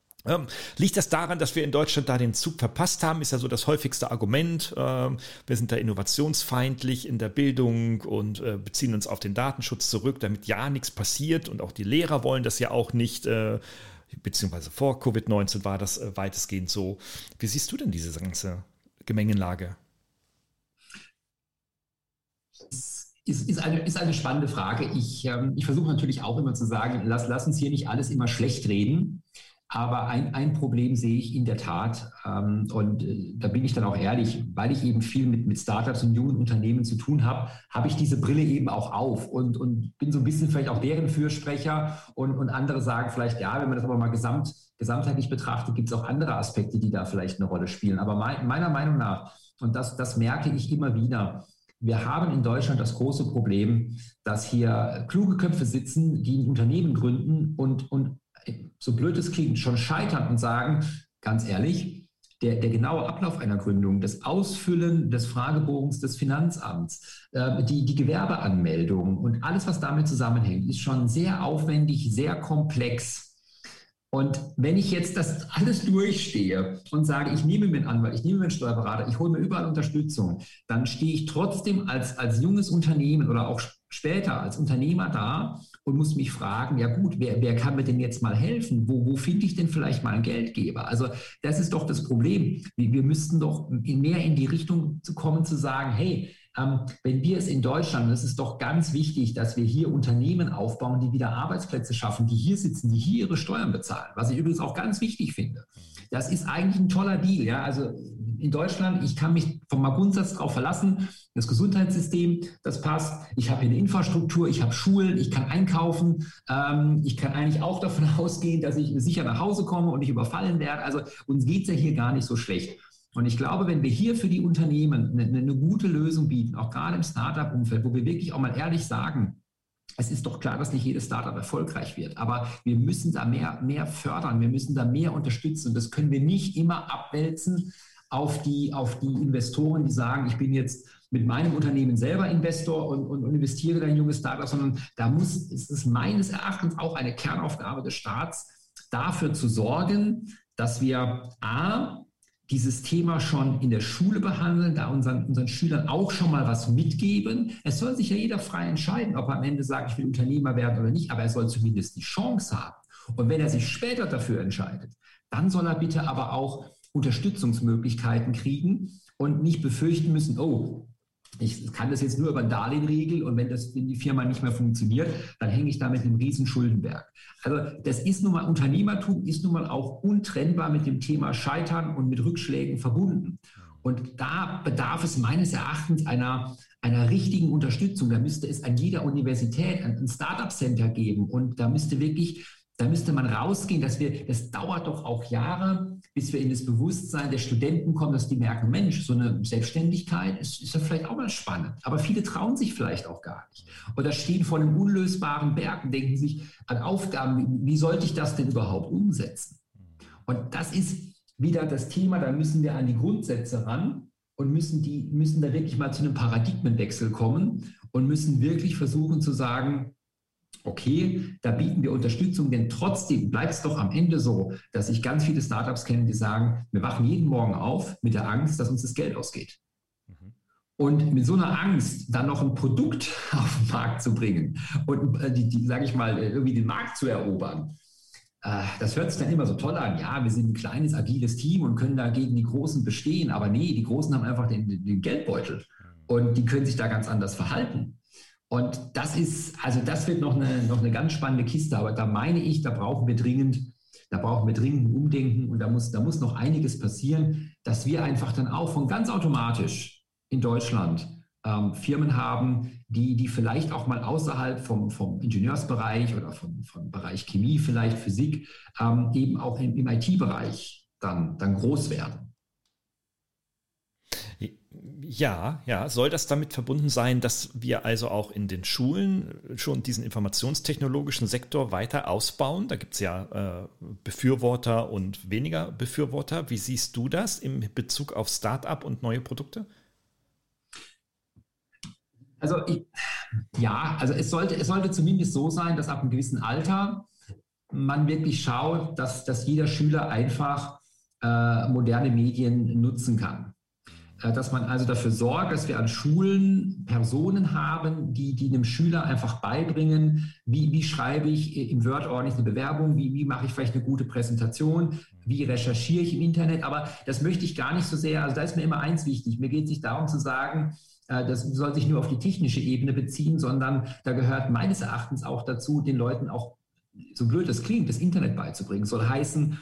Liegt das daran, dass wir in Deutschland da den Zug verpasst haben? Ist ja so das häufigste Argument. Wir sind da innovationsfeindlich in der Bildung und beziehen uns auf den Datenschutz zurück, damit ja nichts passiert. Und auch die Lehrer wollen das ja auch nicht, beziehungsweise vor Covid-19 war das weitestgehend so. Wie siehst du denn diese ganze Gemengelage? Ist eine spannende Frage. Ich versuche natürlich auch immer zu sagen, lass uns hier nicht alles immer schlecht reden. Aber ein Problem sehe ich in der Tat, da bin ich dann auch ehrlich, weil ich eben viel mit Startups und jungen Unternehmen zu tun habe, habe ich diese Brille eben auch auf und bin so ein bisschen vielleicht auch deren Fürsprecher und andere sagen vielleicht, ja, wenn man das aber mal gesamtheitlich betrachtet, gibt es auch andere Aspekte, die da vielleicht eine Rolle spielen. Aber meiner Meinung nach, und das merke ich immer wieder, wir haben in Deutschland das große Problem, dass hier kluge Köpfe sitzen, die ein Unternehmen gründen und so blöd es klingt, schon scheitern und sagen, ganz ehrlich, der genaue Ablauf einer Gründung, das Ausfüllen des Fragebogens des Finanzamts, die Gewerbeanmeldung und alles, was damit zusammenhängt, ist schon sehr aufwendig, sehr komplex. Und wenn ich jetzt das alles durchstehe und sage, ich nehme mir einen Anwalt, ich nehme mir einen Steuerberater, ich hole mir überall Unterstützung, dann stehe ich trotzdem als junges Unternehmen oder auch später als Unternehmer da und muss mich fragen, ja gut, wer kann mir denn jetzt mal helfen? Wo finde ich denn vielleicht mal einen Geldgeber? Also das ist doch das Problem. Wir müssten doch mehr in die Richtung kommen, zu sagen, hey, wenn wir es in Deutschland, und es ist doch ganz wichtig, dass wir hier Unternehmen aufbauen, die wieder Arbeitsplätze schaffen, die hier sitzen, die hier ihre Steuern bezahlen, was ich übrigens auch ganz wichtig finde. Das ist eigentlich ein toller Deal. Ja? Also in Deutschland, ich kann mich vom Grundsatz darauf verlassen, das Gesundheitssystem, das passt. Ich habe hier eine Infrastruktur, ich habe Schulen, ich kann einkaufen. Ich kann eigentlich auch davon ausgehen, dass ich sicher nach Hause komme und nicht überfallen werde. Also uns geht es ja hier gar nicht so schlecht. Und ich glaube, wenn wir hier für die Unternehmen eine gute Lösung bieten, auch gerade im Startup-Umfeld, wo wir wirklich auch mal ehrlich sagen, es ist doch klar, dass nicht jedes Startup erfolgreich wird, aber wir müssen da mehr fördern, wir müssen da mehr unterstützen. Und das können wir nicht immer abwälzen auf die Investoren, die sagen, ich bin jetzt mit meinem Unternehmen selber Investor und investiere in ein junges Startup, sondern ist es meines Erachtens auch eine Kernaufgabe des Staats, dafür zu sorgen, dass wir dieses Thema schon in der Schule behandeln, da unseren Schülern auch schon mal was mitgeben. Es soll sich ja jeder frei entscheiden, ob er am Ende sagt, ich will Unternehmer werden oder nicht, aber er soll zumindest die Chance haben. Und wenn er sich später dafür entscheidet, dann soll er bitte aber auch Unterstützungsmöglichkeiten kriegen und nicht befürchten müssen, oh, ich kann das jetzt nur über ein Darlehen regeln und wenn die Firma nicht mehr funktioniert, dann hänge ich da mit einem riesen Schuldenberg. Also das ist nun mal, Unternehmertum ist nun mal auch untrennbar mit dem Thema Scheitern und mit Rückschlägen verbunden. Und da bedarf es meines Erachtens einer richtigen Unterstützung. Da müsste es an jeder Universität ein Startup-Center geben und da müsste man rausgehen, das dauert doch auch Jahre, bis wir in das Bewusstsein der Studenten kommen, dass die merken, Mensch, so eine Selbstständigkeit ist ja vielleicht auch mal spannend. Aber viele trauen sich vielleicht auch gar nicht. Oder stehen vor einem unlösbaren Berg und denken sich an Aufgaben, wie sollte ich das denn überhaupt umsetzen? Und das ist wieder das Thema, da müssen wir an die Grundsätze ran und müssen da wirklich mal zu einem Paradigmenwechsel kommen und müssen wirklich versuchen zu sagen, okay, da bieten wir Unterstützung, denn trotzdem bleibt es doch am Ende so, dass ich ganz viele Startups kenne, die sagen, wir wachen jeden Morgen auf mit der Angst, dass uns das Geld ausgeht. Und mit so einer Angst dann noch ein Produkt auf den Markt zu bringen und sage ich mal, irgendwie den Markt zu erobern, das hört sich dann immer so toll an. Ja, wir sind ein kleines, agiles Team und können da gegen die Großen bestehen. Aber nee, die Großen haben einfach den Geldbeutel und die können sich da ganz anders verhalten. Und das wird noch eine ganz spannende Kiste. Aber da meine ich, da brauchen wir dringend ein Umdenken und da muss noch einiges passieren, dass wir einfach dann auch von ganz automatisch in Deutschland Firmen haben, die vielleicht auch mal außerhalb vom Ingenieursbereich oder vom Bereich Chemie, vielleicht Physik, eben auch im IT-Bereich dann groß werden. Ja, soll das damit verbunden sein, dass wir also auch in den Schulen schon diesen informationstechnologischen Sektor weiter ausbauen? Da gibt es ja Befürworter und weniger Befürworter. Wie siehst du das in Bezug auf Start-up und neue Produkte? Also es sollte zumindest so sein, dass ab einem gewissen Alter man wirklich schaut, dass jeder Schüler einfach moderne Medien nutzen kann. Dass man also dafür sorgt, dass wir an Schulen Personen haben, die einem Schüler einfach beibringen, wie schreibe ich im Word ordentlich eine Bewerbung, wie mache ich vielleicht eine gute Präsentation, wie recherchiere ich im Internet, aber das möchte ich gar nicht so sehr, also da ist mir immer eins wichtig, mir geht es nicht darum zu sagen, das soll sich nur auf die technische Ebene beziehen, sondern da gehört meines Erachtens auch dazu, den Leuten auch, so blöd das klingt, das Internet beizubringen. Soll heißen,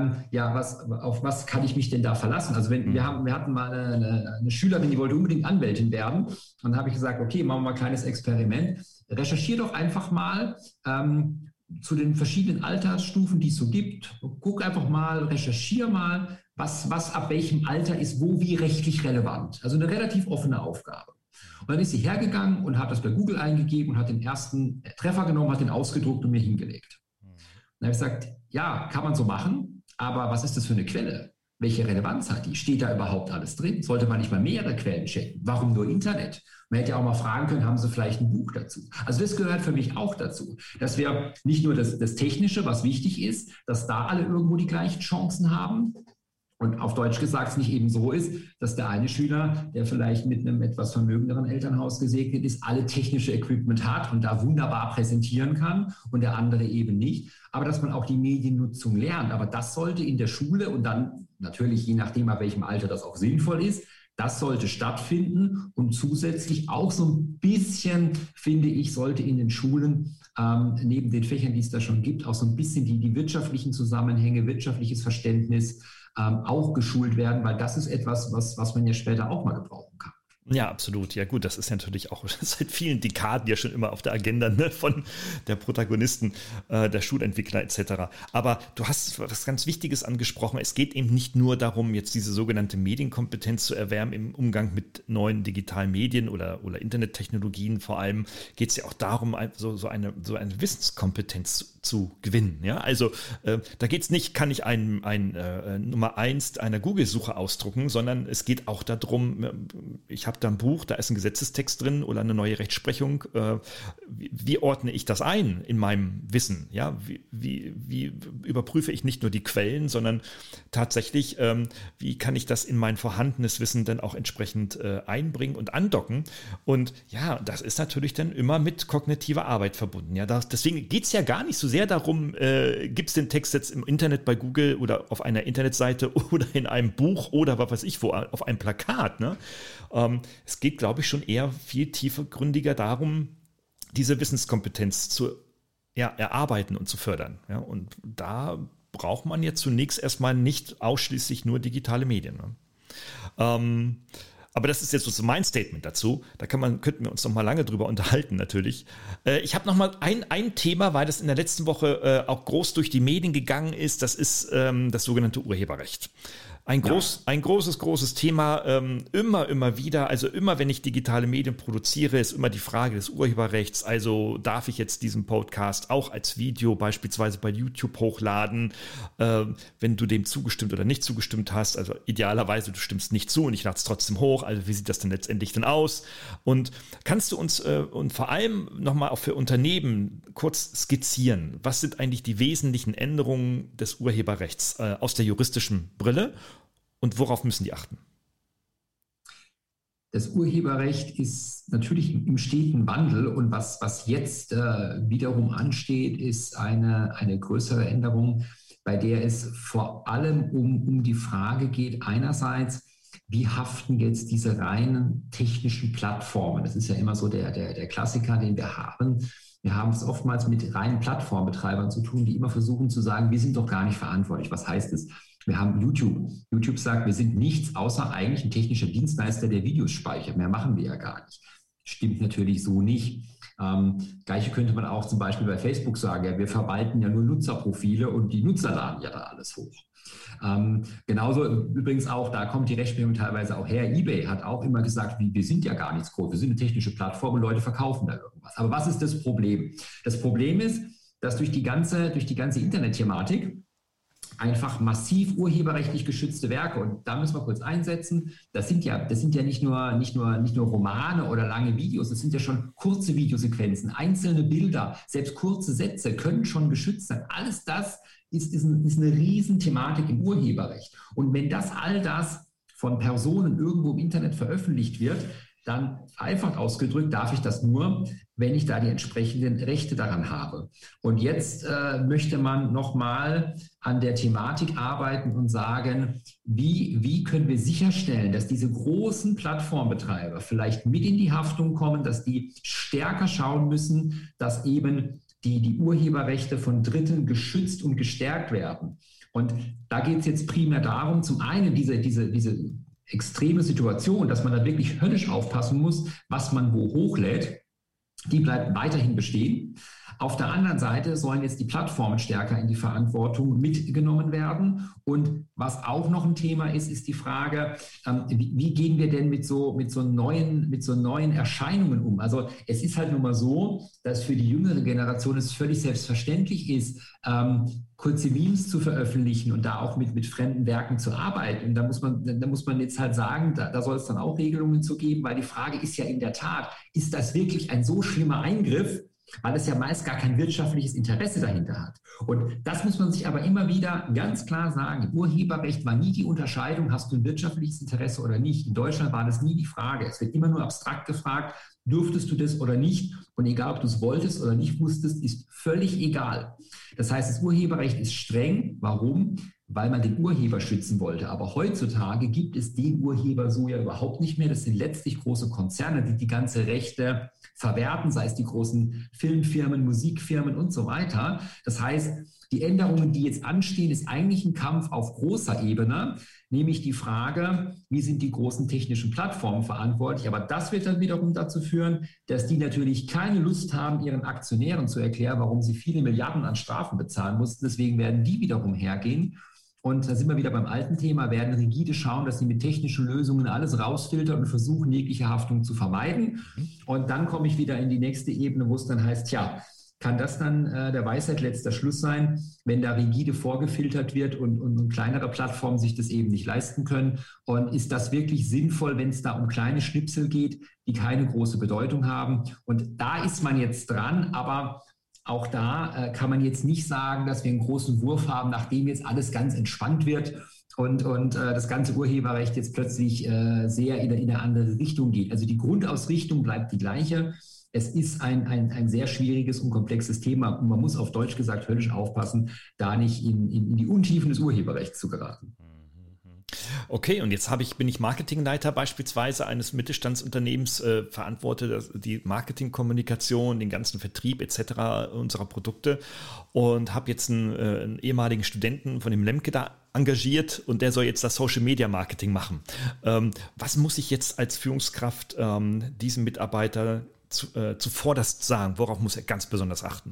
auf was kann ich mich denn da verlassen? Also wir hatten mal eine Schülerin, die wollte unbedingt Anwältin werden. Und dann habe ich gesagt, okay, machen wir mal ein kleines Experiment. Recherchier doch einfach mal zu den verschiedenen Altersstufen, die es so gibt. Guck einfach mal, recherchier mal, was ab welchem Alter ist wo wie rechtlich relevant. Also eine relativ offene Aufgabe. Und dann ist sie hergegangen und hat das bei Google eingegeben und hat den ersten Treffer genommen, hat den ausgedruckt und mir hingelegt. Und dann habe ich gesagt, ja, kann man so machen, aber was ist das für eine Quelle? Welche Relevanz hat die? Steht da überhaupt alles drin? Sollte man nicht mal mehrere Quellen checken? Warum nur Internet? Man hätte ja auch mal fragen können, haben Sie vielleicht ein Buch dazu? Also das gehört für mich auch dazu, dass wir nicht nur das Technische, was wichtig ist, dass da alle irgendwo die gleichen Chancen haben. Und auf Deutsch gesagt, es nicht eben so ist, dass der eine Schüler, der vielleicht mit einem etwas vermögenderen Elternhaus gesegnet ist, alle technische Equipment hat und da wunderbar präsentieren kann und der andere eben nicht. Aber dass man auch die Mediennutzung lernt. Aber das sollte in der Schule und dann natürlich je nachdem, ab welchem Alter das auch sinnvoll ist, das sollte stattfinden. Und zusätzlich auch so ein bisschen, finde ich, sollte in den Schulen neben den Fächern, die es da schon gibt, auch so ein bisschen die wirtschaftlichen Zusammenhänge, wirtschaftliches Verständnis auch geschult werden, weil das ist etwas, was man ja später auch mal gebrauchen kann. Ja, absolut. Ja gut, das ist natürlich auch seit vielen Dekaden ja schon immer auf der Agenda, ne, von der Protagonisten, der Schulentwickler etc. Aber du hast was ganz Wichtiges angesprochen. Es geht eben nicht nur darum, jetzt diese sogenannte Medienkompetenz zu erwärmen im Umgang mit neuen digitalen Medien oder Internettechnologien. Vor allem geht es ja auch darum, so eine Wissenskompetenz zu gewinnen. Ja? Also da geht es nicht, kann ich ein Nummer 1 einer Google-Suche ausdrucken, sondern es geht auch darum, ich habe da ein Buch, da ist ein Gesetzestext drin oder eine neue Rechtsprechung. Wie ordne ich das ein in meinem Wissen? Ja, wie überprüfe ich nicht nur die Quellen, sondern tatsächlich, wie kann ich das in mein vorhandenes Wissen dann auch entsprechend einbringen und andocken? Und ja, das ist natürlich dann immer mit kognitiver Arbeit verbunden. Ja, deswegen geht es ja gar nicht so sehr darum, gibt es den Text jetzt im Internet bei Google oder auf einer Internetseite oder in einem Buch oder was weiß ich wo, auf einem Plakat, ne? Es geht, glaube ich, schon eher viel tiefergründiger darum, diese Wissenskompetenz zu erarbeiten und zu fördern. Ja, und da braucht man jetzt zunächst erstmal nicht ausschließlich nur digitale Medien. Ne? Aber das ist jetzt so mein Statement dazu. Da könnten wir uns noch mal lange drüber unterhalten, natürlich. Ich habe noch mal ein Thema, weil das in der letzten Woche auch groß durch die Medien gegangen ist. Das ist das sogenannte Urheberrecht. Ein großes Thema, immer wieder, also immer wenn ich digitale Medien produziere, ist immer die Frage des Urheberrechts, also darf ich jetzt diesen Podcast auch als Video beispielsweise bei YouTube hochladen, wenn du dem zugestimmt oder nicht zugestimmt hast, also idealerweise du stimmst nicht zu und ich lade es trotzdem hoch, also wie sieht das denn letztendlich denn aus? Und kannst du uns und vor allem nochmal auch für Unternehmen kurz skizzieren, was sind eigentlich die wesentlichen Änderungen des Urheberrechts aus der juristischen Brille? Und worauf müssen die achten? Das Urheberrecht ist natürlich im steten Wandel und was jetzt wiederum ansteht, ist eine größere Änderung, bei der es vor allem um die Frage geht, einerseits, wie haften jetzt diese reinen technischen Plattformen? Das ist ja immer so der Klassiker, den wir haben. Wir haben es oftmals mit reinen Plattformbetreibern zu tun, die immer versuchen zu sagen, wir sind doch gar nicht verantwortlich. Was heißt es? Wir haben YouTube. YouTube sagt, wir sind nichts außer eigentlich ein technischer Dienstleister, der Videos speichert. Mehr machen wir ja gar nicht. Stimmt natürlich so nicht. Gleiche könnte man auch zum Beispiel bei Facebook sagen. Ja, wir verwalten ja nur Nutzerprofile und die Nutzer laden ja da alles hoch. Genauso übrigens auch, da kommt die Rechtsprechung teilweise auch her. eBay hat auch immer gesagt, wir sind ja gar nichts groß. Wir sind eine technische Plattform und Leute verkaufen da irgendwas. Aber was ist das Problem? Das Problem ist, dass durch die ganze Internet-Thematik einfach massiv urheberrechtlich geschützte Werke. Und da müssen wir kurz einsetzen. Das sind ja nicht nur Romane oder lange Videos, das sind ja schon kurze Videosequenzen, einzelne Bilder, selbst kurze Sätze können schon geschützt sein. Alles das ist eine Riesenthematik im Urheberrecht. Und wenn all das von Personen irgendwo im Internet veröffentlicht wird, dann vereinfacht ausgedrückt darf ich das nur, wenn ich da die entsprechenden Rechte daran habe. Und jetzt möchte man nochmal an der Thematik arbeiten und sagen, wie können wir sicherstellen, dass diese großen Plattformbetreiber vielleicht mit in die Haftung kommen, dass die stärker schauen müssen, dass eben die Urheberrechte von Dritten geschützt und gestärkt werden. Und da geht es jetzt primär darum, zum einen diese extreme Situation, dass man da wirklich höllisch aufpassen muss, was man wo hochlädt, die bleibt weiterhin bestehen. Auf der anderen Seite sollen jetzt die Plattformen stärker in die Verantwortung mitgenommen werden. Und was auch noch ein Thema ist, ist die Frage, wie gehen wir denn mit so neuen Erscheinungen um? Also es ist halt nun mal so, dass für die jüngere Generation es völlig selbstverständlich ist, kurze Memes zu veröffentlichen und da auch mit fremden Werken zu arbeiten. Und da muss man jetzt halt sagen, da soll es dann auch Regelungen zu geben, weil die Frage ist ja in der Tat, ist das wirklich ein so schlimmer Eingriff, weil es ja meist gar kein wirtschaftliches Interesse dahinter hat. Und das muss man sich aber immer wieder ganz klar sagen. Urheberrecht war nie die Unterscheidung, hast du ein wirtschaftliches Interesse oder nicht. In Deutschland war das nie die Frage. Es wird immer nur abstrakt gefragt, durftest du das oder nicht? Und egal, ob du es wolltest oder nicht wusstest, ist völlig egal. Das heißt, das Urheberrecht ist streng. Warum? Weil man den Urheber schützen wollte. Aber heutzutage gibt es den Urheber so ja überhaupt nicht mehr. Das sind letztlich große Konzerne, die die ganze Rechte verwerten, sei es die großen Filmfirmen, Musikfirmen und so weiter. Das heißt, die Änderungen, die jetzt anstehen, ist eigentlich ein Kampf auf großer Ebene, nämlich die Frage, wie sind die großen technischen Plattformen verantwortlich? Aber das wird dann wiederum dazu führen, dass die natürlich keine Lust haben, ihren Aktionären zu erklären, warum sie viele Milliarden an Strafen bezahlen mussten. Deswegen werden die wiederum hergehen. Und da sind wir wieder beim alten Thema, werden rigide schauen, dass sie mit technischen Lösungen alles rausfiltern und versuchen, jegliche Haftung zu vermeiden. Und dann komme ich wieder in die nächste Ebene, wo es dann heißt, tja, kann das dann der Weisheit letzter Schluss sein, wenn da rigide vorgefiltert wird und kleinere Plattformen sich das eben nicht leisten können? Und ist das wirklich sinnvoll, wenn es da um kleine Schnipsel geht, die keine große Bedeutung haben? Und da ist man jetzt dran, aber auch da kann man jetzt nicht sagen, dass wir einen großen Wurf haben, nachdem jetzt alles ganz entspannt wird und das ganze Urheberrecht jetzt plötzlich sehr in eine andere Richtung geht. Also die Grundausrichtung bleibt die gleiche. Es ist ein sehr schwieriges und komplexes Thema und man muss auf Deutsch gesagt höllisch aufpassen, da nicht in die Untiefen des Urheberrechts zu geraten. Okay, und jetzt bin ich Marketingleiter beispielsweise eines Mittelstandsunternehmens, verantworte die Marketingkommunikation, den ganzen Vertrieb etc. unserer Produkte und habe jetzt einen ehemaligen Studenten von dem Lemke da engagiert und der soll jetzt das Social Media Marketing machen. Was muss ich jetzt als Führungskraft diesem Mitarbeiter zuvorderst sagen? Worauf muss er ganz besonders achten?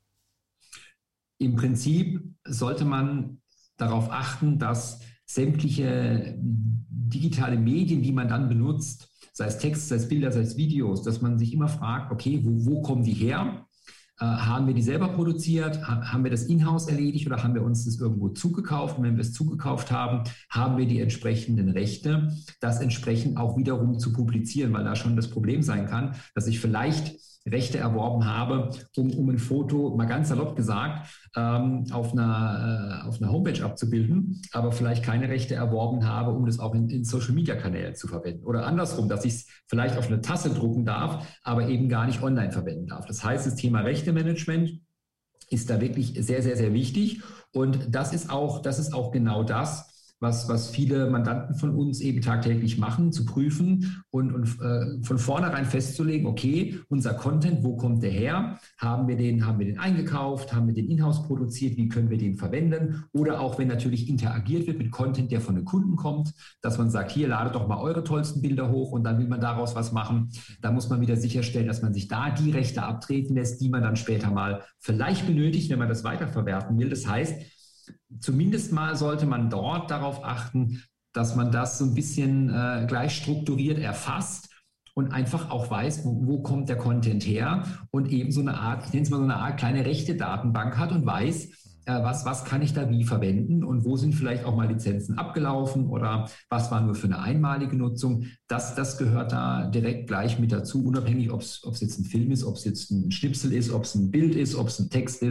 Im Prinzip sollte man darauf achten, dass sämtliche digitale Medien, die man dann benutzt, sei es Text, sei es Bilder, sei es Videos, dass man sich immer fragt, okay, wo kommen die her? Haben wir die selber produziert? Haben wir das in-house erledigt oder haben wir uns das irgendwo zugekauft? Und wenn wir es zugekauft haben, haben wir die entsprechenden Rechte, das entsprechend auch wiederum zu publizieren, weil da schon das Problem sein kann, dass ich vielleicht Rechte erworben habe, um ein Foto, mal ganz salopp gesagt, auf einer Homepage abzubilden, aber vielleicht keine Rechte erworben habe, um das auch in Social-Media-Kanälen zu verwenden. Oder andersrum, dass ich es vielleicht auf eine Tasse drucken darf, aber eben gar nicht online verwenden darf. Das heißt, das Thema Rechtemanagement ist da wirklich sehr, sehr, sehr wichtig. Und das ist auch genau das, was viele Mandanten von uns eben tagtäglich machen, zu prüfen und von vornherein festzulegen, okay, unser Content, wo kommt der her? Haben wir den eingekauft? Haben wir den in-house produziert? Wie können wir den verwenden? Oder auch, wenn natürlich interagiert wird mit Content, der von den Kunden kommt, dass man sagt, hier, ladet doch mal eure tollsten Bilder hoch und dann will man daraus was machen. Da muss man wieder sicherstellen, dass man sich da die Rechte abtreten lässt, die man dann später mal vielleicht benötigt, wenn man das weiterverwerten will. Das heißt, zumindest mal sollte man dort darauf achten, dass man das so ein bisschen gleich strukturiert erfasst und einfach auch weiß, wo kommt der Content her und eben so eine Art, ich nenne es mal so eine Art kleine Rechte-Datenbank hat und weiß, was kann ich da wie verwenden und wo sind vielleicht auch mal Lizenzen abgelaufen oder was war nur für eine einmalige Nutzung. Das gehört da direkt gleich mit dazu, unabhängig, ob es jetzt ein Film ist, ob es jetzt ein Schnipsel ist, ob es ein Bild ist, ob es ein Text ist.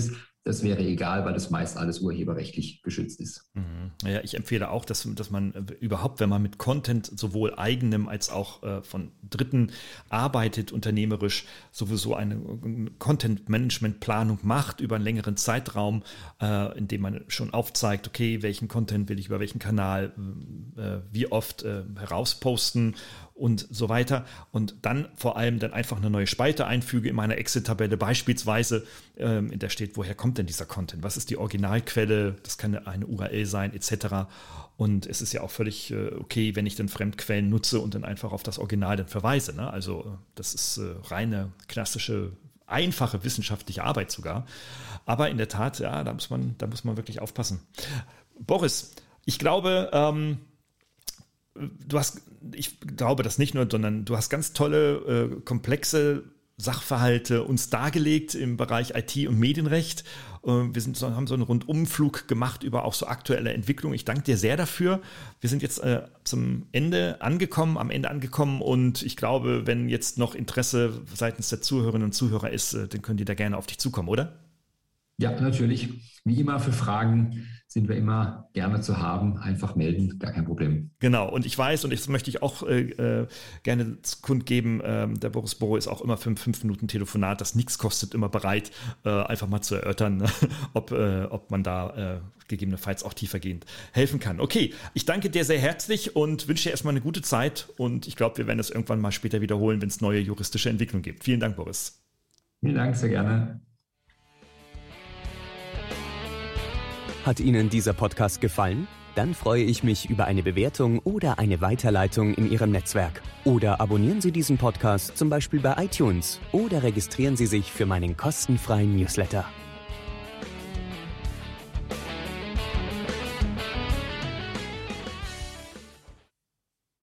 das wäre egal, weil das meist alles urheberrechtlich geschützt ist. Ja, ich empfehle auch, dass man überhaupt, wenn man mit Content sowohl eigenem als auch von Dritten arbeitet, unternehmerisch, sowieso eine Content-Management-Planung macht über einen längeren Zeitraum, indem man schon aufzeigt, okay, welchen Content will ich über welchen Kanal, wie oft herausposten und so weiter. Und dann vor allem dann einfach eine neue Spalte einfüge in meiner Excel-Tabelle, beispielsweise, in der steht, woher kommt denn dieser Content? Was ist die Originalquelle? Das kann eine URL sein, etc. Und es ist ja auch völlig okay, wenn ich dann Fremdquellen nutze und dann einfach auf das Original dann verweise. Ne? Also das ist reine, klassische, einfache wissenschaftliche Arbeit sogar. Aber in der Tat, ja, da muss man wirklich aufpassen. Boris, ich glaube, ich glaube das nicht nur, sondern du hast ganz tolle, komplexe Sachverhalte uns dargelegt im Bereich IT und Medienrecht. Wir haben so einen Rundumflug gemacht über auch so aktuelle Entwicklungen. Ich danke dir sehr dafür. Wir sind jetzt am Ende angekommen und ich glaube, wenn jetzt noch Interesse seitens der Zuhörerinnen und Zuhörer ist, dann können die da gerne auf dich zukommen, oder? Ja, natürlich. Wie immer für Fragen sind wir immer gerne zu haben. Einfach melden, gar kein Problem. Genau, und ich weiß, und das möchte ich auch gerne kundgeben, der Boris Boro ist auch immer für ein 5 Minuten Telefonat, das nichts kostet, immer bereit, einfach mal zu erörtern, ob man da gegebenenfalls auch tiefergehend helfen kann. Okay, ich danke dir sehr herzlich und wünsche dir erstmal eine gute Zeit und ich glaube, wir werden das irgendwann mal später wiederholen, wenn es neue juristische Entwicklungen gibt. Vielen Dank, Boris. Vielen Dank, sehr gerne. Hat Ihnen dieser Podcast gefallen? Dann freue ich mich über eine Bewertung oder eine Weiterleitung in Ihrem Netzwerk. Oder abonnieren Sie diesen Podcast zum Beispiel bei iTunes oder registrieren Sie sich für meinen kostenfreien Newsletter.